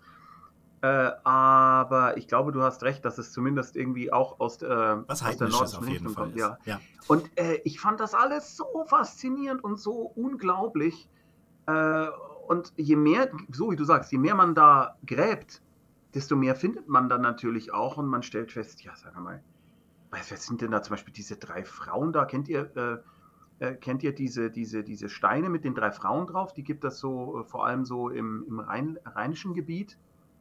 Äh, aber ich glaube, du hast recht, dass es zumindest irgendwie auch aus, äh, Was aus der Heidnisches nordischen auf jeden Richtung Fall kommt. ist. Ja. Ja. Und äh, ich fand das alles so faszinierend und so unglaublich. Äh, und je mehr, so wie du sagst, je mehr man da gräbt, desto mehr findet man dann natürlich auch und man stellt fest, ja, sag mal, was sind denn da zum Beispiel diese drei Frauen da? Kennt ihr, äh, äh, kennt ihr diese, diese, diese Steine mit den drei Frauen drauf? Die gibt es so äh, vor allem so im, im Rhein, rheinischen Gebiet.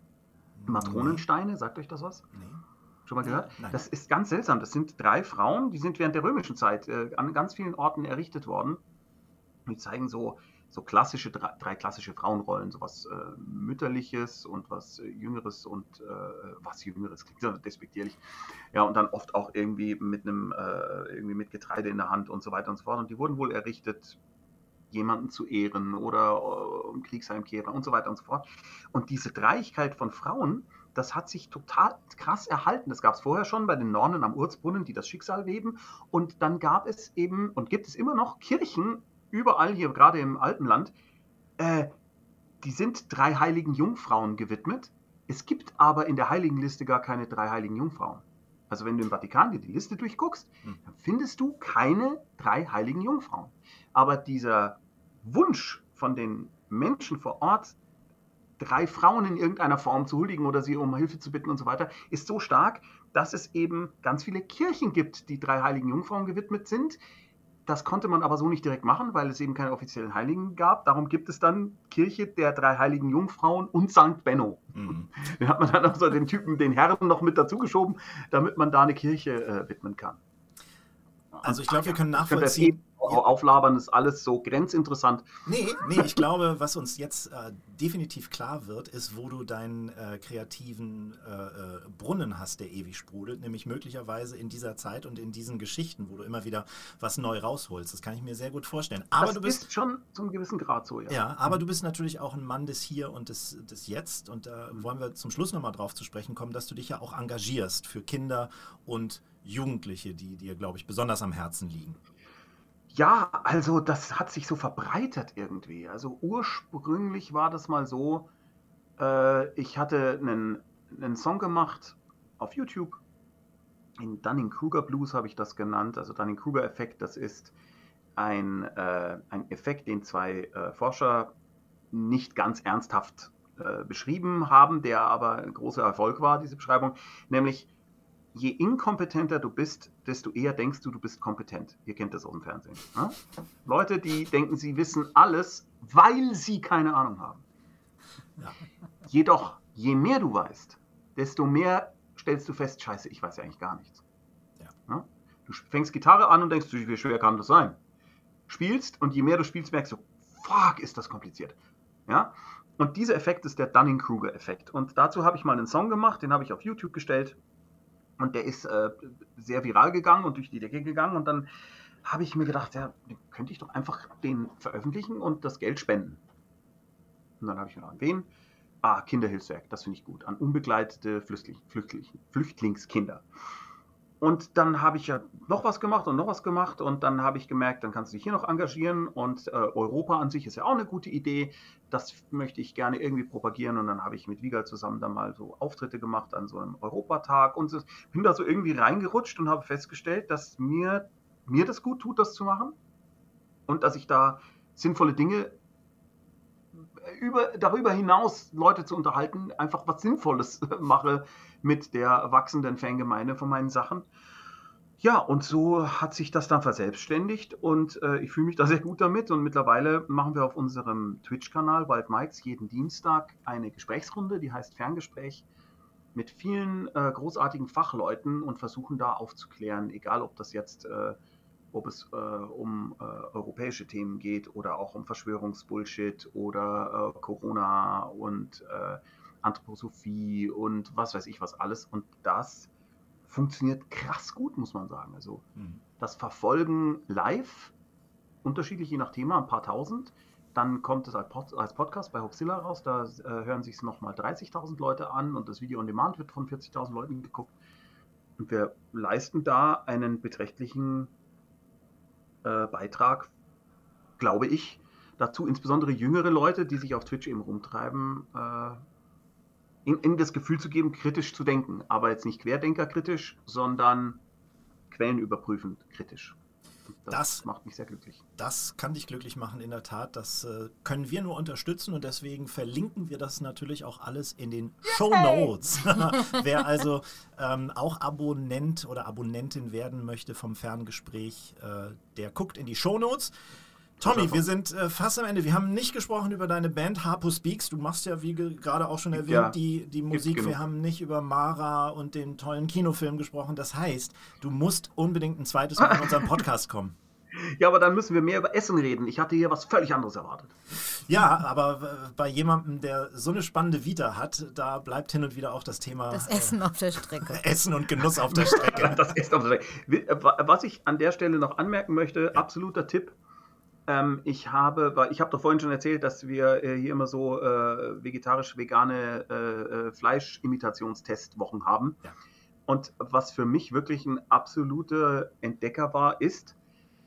Matronensteine, sagt euch das was? Nee. Schon mal gehört? Nein. Das ist ganz seltsam. Das sind drei Frauen, die sind während der römischen Zeit äh, an ganz vielen Orten errichtet worden. Die zeigen so, so klassische, drei, drei klassische Frauenrollen, so was äh, Mütterliches und was äh, Jüngeres und äh, was Jüngeres, klingt so despektierlich. Ja, und dann oft auch irgendwie mit einem, äh, irgendwie mit Getreide in der Hand und so weiter und so fort. Und die wurden wohl errichtet, jemanden zu ehren oder äh, um Kriegsheimkehrer und so weiter und so fort. Und diese Dreieigkeit von Frauen, das hat sich total krass erhalten. Das gab es vorher schon bei den Nornen am Urzbrunnen, die das Schicksal weben. Und dann gab es eben und gibt es immer noch Kirchen, überall hier, gerade im Alpenland, äh, die sind drei heiligen Jungfrauen gewidmet. Es gibt aber in der Heiligenliste gar keine drei heiligen Jungfrauen. Also wenn du im Vatikan dir die Liste durchguckst, dann findest du keine drei heiligen Jungfrauen. Aber dieser Wunsch von den Menschen vor Ort, drei Frauen in irgendeiner Form zu huldigen oder sie um Hilfe zu bitten und so weiter, ist so stark, dass es eben ganz viele Kirchen gibt, die drei heiligen Jungfrauen gewidmet sind. Das konnte man aber so nicht direkt machen, weil es eben keine offiziellen Heiligen gab. Darum gibt es dann Kirche der drei heiligen Jungfrauen und Sankt Benno. Mhm. Den hat man dann also den Typen, den Herren noch mit dazugeschoben, damit man da eine Kirche äh, widmen kann. Also ich glaube, wir können Ich könnte das nachvollziehen. eh auflabern, ist alles so grenzinteressant. Nee, nee, ich glaube, was uns jetzt äh, definitiv klar wird, ist, wo du deinen äh, kreativen äh, äh, Brunnen hast, der ewig sprudelt, nämlich möglicherweise in dieser Zeit und in diesen Geschichten, wo du immer wieder was neu rausholst. Das kann ich mir sehr gut vorstellen. Aber das du bist ist schon zu einem gewissen Grad so, ja. Ja, aber du bist natürlich auch ein Mann des Hier und des, des Jetzt. Und da wollen wir zum Schluss nochmal drauf zu sprechen kommen, dass du dich ja auch engagierst für Kinder und Jugendliche, die dir, glaube ich, besonders am Herzen liegen. Ja, also das hat sich so verbreitet irgendwie. Also ursprünglich war das mal so, äh, ich hatte einen, einen Song gemacht auf YouTube. In Dunning-Kruger Blues habe ich das genannt. Also Dunning-Kruger-Effekt, das ist ein, äh, ein Effekt, den zwei äh, Forscher nicht ganz ernsthaft äh, beschrieben haben, der aber ein großer Erfolg war, diese Beschreibung. Nämlich, je inkompetenter du bist, desto eher denkst du, du bist kompetent. Ihr kennt das aus dem Fernsehen. Ne? Leute, die denken, sie wissen alles, weil sie keine Ahnung haben. Ja. Jedoch, je mehr du weißt, desto mehr stellst du fest, scheiße, ich weiß ja eigentlich gar nichts. Ja. Ne? Du fängst Gitarre an und denkst, wie schwer kann das sein? Spielst und je mehr du spielst, merkst du, fuck, ist das kompliziert. Ja? Und dieser Effekt ist der Dunning-Kruger-Effekt. Und dazu habe ich mal einen Song gemacht, den habe ich auf YouTube gestellt. Und der ist äh, sehr viral gegangen und durch die Decke gegangen. Und dann habe ich mir gedacht, ja, könnte ich doch einfach den veröffentlichen und das Geld spenden. Und dann habe ich mir gedacht, an wen? Ah, Kinderhilfswerk, das finde ich gut. An unbegleitete Flüchtling, Flüchtling, Flüchtlingskinder. Und dann habe ich ja noch was gemacht und noch was gemacht und dann habe ich gemerkt, dann kannst du dich hier noch engagieren und äh, Europa an sich ist ja auch eine gute Idee. Das möchte ich gerne irgendwie propagieren und dann habe ich mit Wiegald zusammen dann mal so Auftritte gemacht an so einem Europatag und so, bin da so irgendwie reingerutscht und habe festgestellt, dass mir, mir das gut tut, das zu machen und dass ich da sinnvolle Dinge über, darüber hinaus Leute zu unterhalten, einfach was Sinnvolles mache mit der wachsenden Fangemeinde von meinen Sachen. Ja, und so hat sich das dann verselbstständigt und äh, ich fühle mich da sehr gut damit und mittlerweile machen wir auf unserem Twitch-Kanal Wild Mikes jeden Dienstag eine Gesprächsrunde, die heißt Ferngespräch, mit vielen äh, großartigen Fachleuten und versuchen da aufzuklären, egal ob das jetzt äh, ob es äh, um äh, europäische Themen geht oder auch um Verschwörungsbullshit oder äh, Corona und äh, Anthroposophie und was weiß ich was alles. Und das funktioniert krass gut, muss man sagen. Also mhm. das Verfolgen live, unterschiedlich je nach Thema, ein paar tausend. Dann kommt es als, Pod- als Podcast bei Hoaxilla raus, da äh, hören sich es nochmal dreißigtausend Leute an und das Video on Demand wird von vierzigtausend Leuten geguckt. Und wir leisten da einen beträchtlichen Beitrag, glaube ich, dazu, insbesondere jüngere Leute, die sich auf Twitch eben rumtreiben, äh, in, in das Gefühl zu geben, kritisch zu denken. Aber jetzt nicht querdenkerkritisch, sondern quellenüberprüfend kritisch. Das, das macht mich sehr glücklich. Das kann dich glücklich machen, in der Tat. Das äh, können wir nur unterstützen und deswegen verlinken wir das natürlich auch alles in den Shownotes. Wer also ähm, auch Abonnent oder Abonnentin werden möchte vom Ferngespräch, äh, der guckt in die Shownotes. Tommy, wir sind äh, fast am Ende. Wir haben nicht gesprochen über deine Band Harpo Speaks. Du machst ja, wie ge- gerade auch schon erwähnt, ja, die, die Musik. Wir haben nicht über Mara und den tollen Kinofilm gesprochen. Das heißt, du musst unbedingt ein zweites Mal in unseren Podcast kommen. Ja, aber dann müssen wir mehr über Essen reden. Ich hatte hier was völlig anderes erwartet. Ja, aber äh, bei jemandem, der so eine spannende Vita hat, da bleibt hin und wieder auch das Thema Das Essen äh, auf der Strecke. Essen und Genuss auf der Strecke. Das Essen auf der Strecke. Was ich an der Stelle noch anmerken möchte, ja. Absoluter Tipp. Ähm, ich habe, weil ich habe doch vorhin schon erzählt, dass wir äh, hier immer so äh, vegetarisch-vegane äh, Fleischimitationstestwochen haben. Ja. Und was für mich wirklich ein absoluter Entdecker war, ist,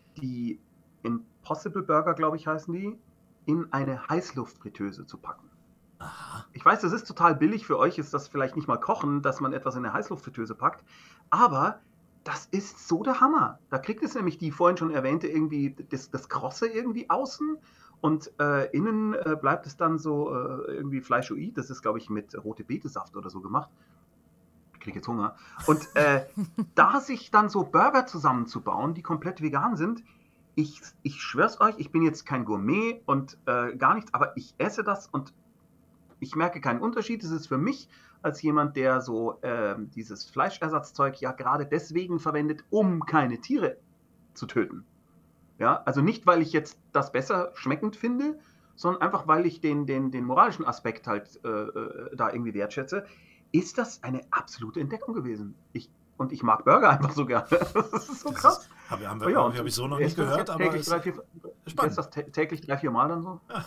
die Impossible Burger, glaube ich, heißen die, in eine Heißluftfritteuse zu packen. Aha. Ich weiß, das ist total billig. Für euch ist das vielleicht nicht mal Kochen, dass man etwas in eine Heißluftfritteuse packt. Aber das ist so der Hammer. Da kriegt es nämlich die vorhin schon erwähnte irgendwie das, das Krosse irgendwie außen und äh, innen äh, bleibt es dann so äh, irgendwie Fleischoid. Das ist, glaube ich, mit rote Betesaft oder so gemacht. Ich kriege jetzt Hunger. Und äh, da sich dann so Burger zusammenzubauen, die komplett vegan sind, ich, ich schwör's euch, ich bin jetzt kein Gourmet und äh, gar nichts, aber ich esse das und ich merke keinen Unterschied. Es ist für mich als jemand, der so äh, dieses Fleischersatzzeug ja gerade deswegen verwendet, um keine Tiere zu töten. Ja, also nicht, weil ich jetzt das besser schmeckend finde, sondern einfach, weil ich den, den, den moralischen Aspekt halt äh, da irgendwie wertschätze, ist das eine absolute Entdeckung gewesen. Ich, und ich mag Burger einfach so gerne. Das ist so krass. Habe hab, ja, hab ich so noch nicht gehört, aber täglich drei, vier, spannend. Ist das täglich drei, vier Mal dann so? Ja.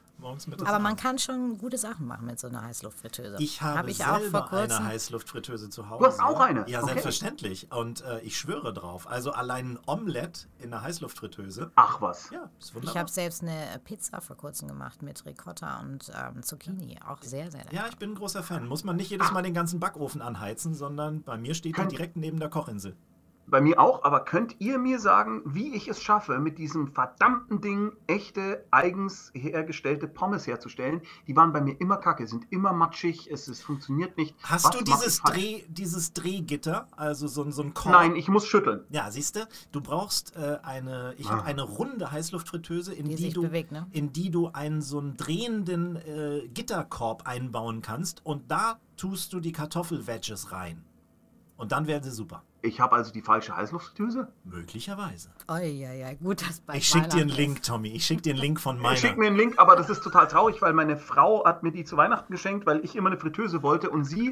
Aber man kann schon gute Sachen machen mit so einer Heißluftfritteuse. Ich habe hab ich selber auch vor kurzem eine Heißluftfritteuse zu Hause. Du hast auch eine? Ja, okay. Selbstverständlich. Und äh, ich schwöre drauf. Also allein ein Omelette in einer Heißluftfritteuse. Ach was. Ja, ist wunderbar. Ich habe selbst eine Pizza vor kurzem gemacht mit Ricotta und ähm, Zucchini. Auch sehr, sehr lecker. Ja, ich bin ein großer Fan. Muss man nicht jedes Mal den ganzen Backofen anheizen, sondern bei mir steht die direkt neben der Kochinsel. Bei mir auch, aber könnt ihr mir sagen, wie ich es schaffe, mit diesem verdammten Ding echte, eigens hergestellte Pommes herzustellen? Die waren bei mir immer kacke, sind immer matschig, es, es funktioniert nicht. Hast Was du dieses, Dreh, dieses Drehgitter, also so, so ein Korb? Nein, ich muss schütteln. Ja, siehst du, du brauchst äh, eine, ich ah. habe eine runde Heißluftfritteuse, in die, die, du, bewegt, ne? in die du einen so einen drehenden äh, Gitterkorb einbauen kannst und da tust du die Kartoffelwedges rein. Und dann werden sie super. Ich habe also die falsche Heißluftfritteuse? Möglicherweise. Oh ja, ja, gut, dass bei Ich schicke dir einen Link, Tommy. Ich schicke dir einen Link von meiner. Ich schicke mir einen Link, aber das ist total traurig, weil meine Frau hat mir die zu Weihnachten geschenkt, weil ich immer eine Fritteuse wollte und sie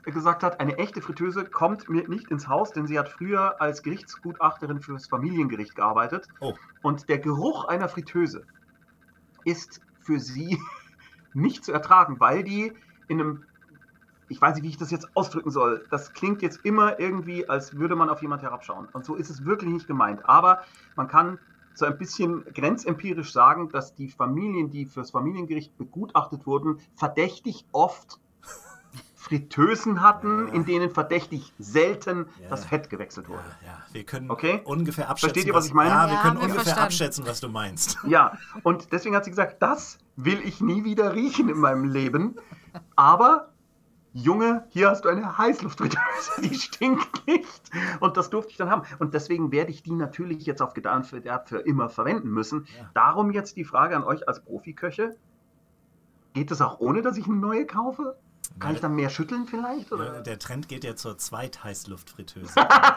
gesagt hat, eine echte Fritteuse kommt mir nicht ins Haus, denn sie hat früher als Gerichtsgutachterin fürs Familiengericht gearbeitet. Oh. Und der Geruch einer Fritteuse ist für sie nicht zu ertragen, weil die in einem, ich weiß nicht, wie ich das jetzt ausdrücken soll, das klingt jetzt immer irgendwie, als würde man auf jemand herabschauen. Und so ist es wirklich nicht gemeint. Aber man kann so ein bisschen grenzempirisch sagen, dass die Familien, die fürs Familiengericht begutachtet wurden, verdächtig oft Fritteusen hatten, ja. in denen verdächtig selten ja. das Fett gewechselt wurde. Ja, ja. Wir können okay? ungefähr abschätzen. Versteht ihr, was ich meine? Ja, wir ja, können wir ungefähr verstanden. abschätzen, was du meinst. Ja, und deswegen hat sie gesagt, das will ich nie wieder riechen in meinem Leben. Aber Junge, hier hast du eine Heißluftfritteuse, die stinkt nicht. Und das durfte ich dann haben. Und deswegen werde ich die natürlich jetzt auf Gedeih und Verderb für immer verwenden müssen. Ja. Darum jetzt die Frage an euch als Profiköche. Geht es auch ohne, dass ich eine neue kaufe? Kann ja. ich dann mehr schütteln vielleicht? Oder? Ja, der Trend geht ja zur Zweitheißluftfritteuse.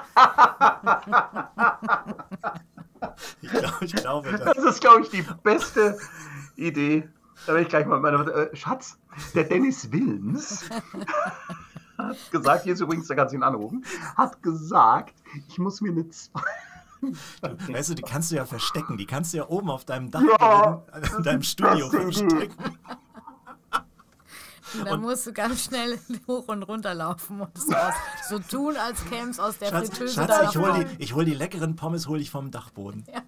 ich, glaub, ich glaube, das, das ist, glaube ich, die beste Idee. Da werde ich gleich mal meine äh, Schatz, der Dennis Wilms hat gesagt, hier ist übrigens, da kannst du ihn anrufen, hat gesagt, ich muss mir eine zwei... Du, weißt du, die kannst du ja verstecken, die kannst du ja oben auf deinem Dach, ja, in deinem Studio verstecken. Und dann musst du ganz schnell hoch und runter laufen und so, aus, so tun, als käme es aus der Schatz, Fritteuse. Schatz, ich hole die, hol die leckeren Pommes hol ich vom Dachboden. Ja.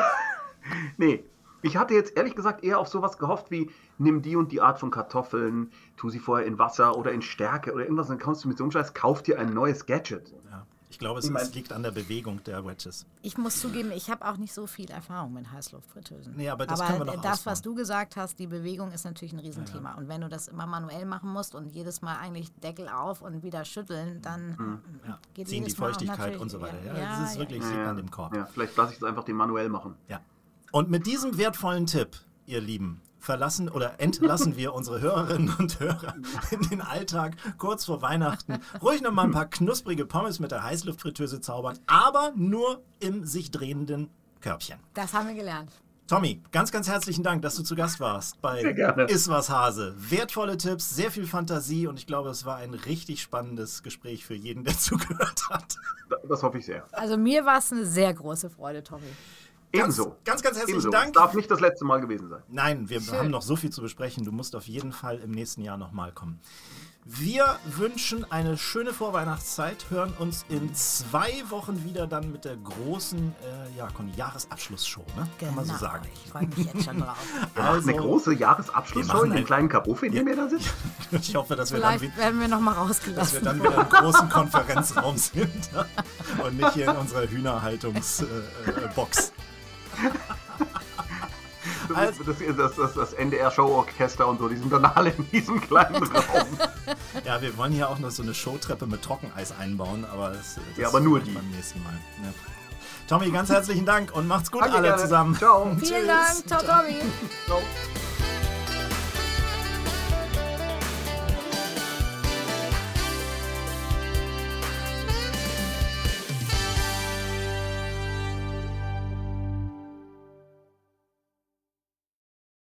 Nee, ich hatte jetzt ehrlich gesagt eher auf sowas gehofft wie, nimm die und die Art von Kartoffeln, tu sie vorher in Wasser oder in Stärke oder irgendwas, dann kommst du mit so einem Scheiß, kauf dir ein neues Gadget. Ja. Ich glaube, es, ich mein, es liegt an der Bewegung der Wedges. Ich muss zugeben, ich habe auch nicht so viel Erfahrung mit Heißluftfritteusen. Nee, aber das aber können wir noch das, ausbauen. was du gesagt hast, die Bewegung ist natürlich ein Riesenthema. Ja, ja. Und wenn du das immer manuell machen musst und jedes Mal eigentlich Deckel auf und wieder schütteln, dann mhm. ja. geht Ziehen die Feuchtigkeit und so weiter. Ja, ja, das ist wirklich ja, liegt ja. an dem Korb. Ja, vielleicht lasse ich es einfach den manuell machen. Ja. Und mit diesem wertvollen Tipp, ihr Lieben, verlassen oder entlassen wir unsere Hörerinnen und Hörer in den Alltag kurz vor Weihnachten. Ruhig noch mal ein paar knusprige Pommes mit der Heißluftfritteuse zaubern, aber nur im sich drehenden Körbchen. Das haben wir gelernt. Tommy, ganz, ganz herzlichen Dank, dass du zu Gast warst bei Iss was Hase. Wertvolle Tipps, sehr viel Fantasie und ich glaube, es war ein richtig spannendes Gespräch für jeden, der zugehört hat. Das hoffe ich sehr. Also mir war es eine sehr große Freude, Tommy. Ganz, Ebenso. Ganz, ganz herzlichen Ebenso. Dank. Das darf nicht das letzte Mal gewesen sein. Nein, wir Schön. haben noch so viel zu besprechen. Du musst auf jeden Fall im nächsten Jahr nochmal kommen. Wir wünschen eine schöne Vorweihnachtszeit, hören uns in zwei Wochen wieder dann mit der großen äh, ja, Jahresabschlussshow, ne? Genau. Kann man so sagen. Ich freue mich jetzt schon drauf. Also, eine große Jahresabschlussshow in dem kleinen Kabuff, in dem ihr da sitzt? Ich hoffe, dass wir, dann, Vielleicht werden wir noch mal rausgelassen. dass wir dann wieder im großen Konferenzraum sind und nicht hier in unserer Hühnerhaltungsbox. Also, das, das, das, das N D R-Showorchester und so, die sind dann alle in diesem kleinen Raum. Ja, wir wollen hier auch noch so eine Showtreppe mit Trockeneis einbauen, aber das, das ja, aber nur die. beim nächsten Mal. Ja. Tommy, ganz herzlichen Dank und macht's gut Danke, alle gerne. zusammen. Ciao. Vielen Dank. Ciao, Tommy. Ciao.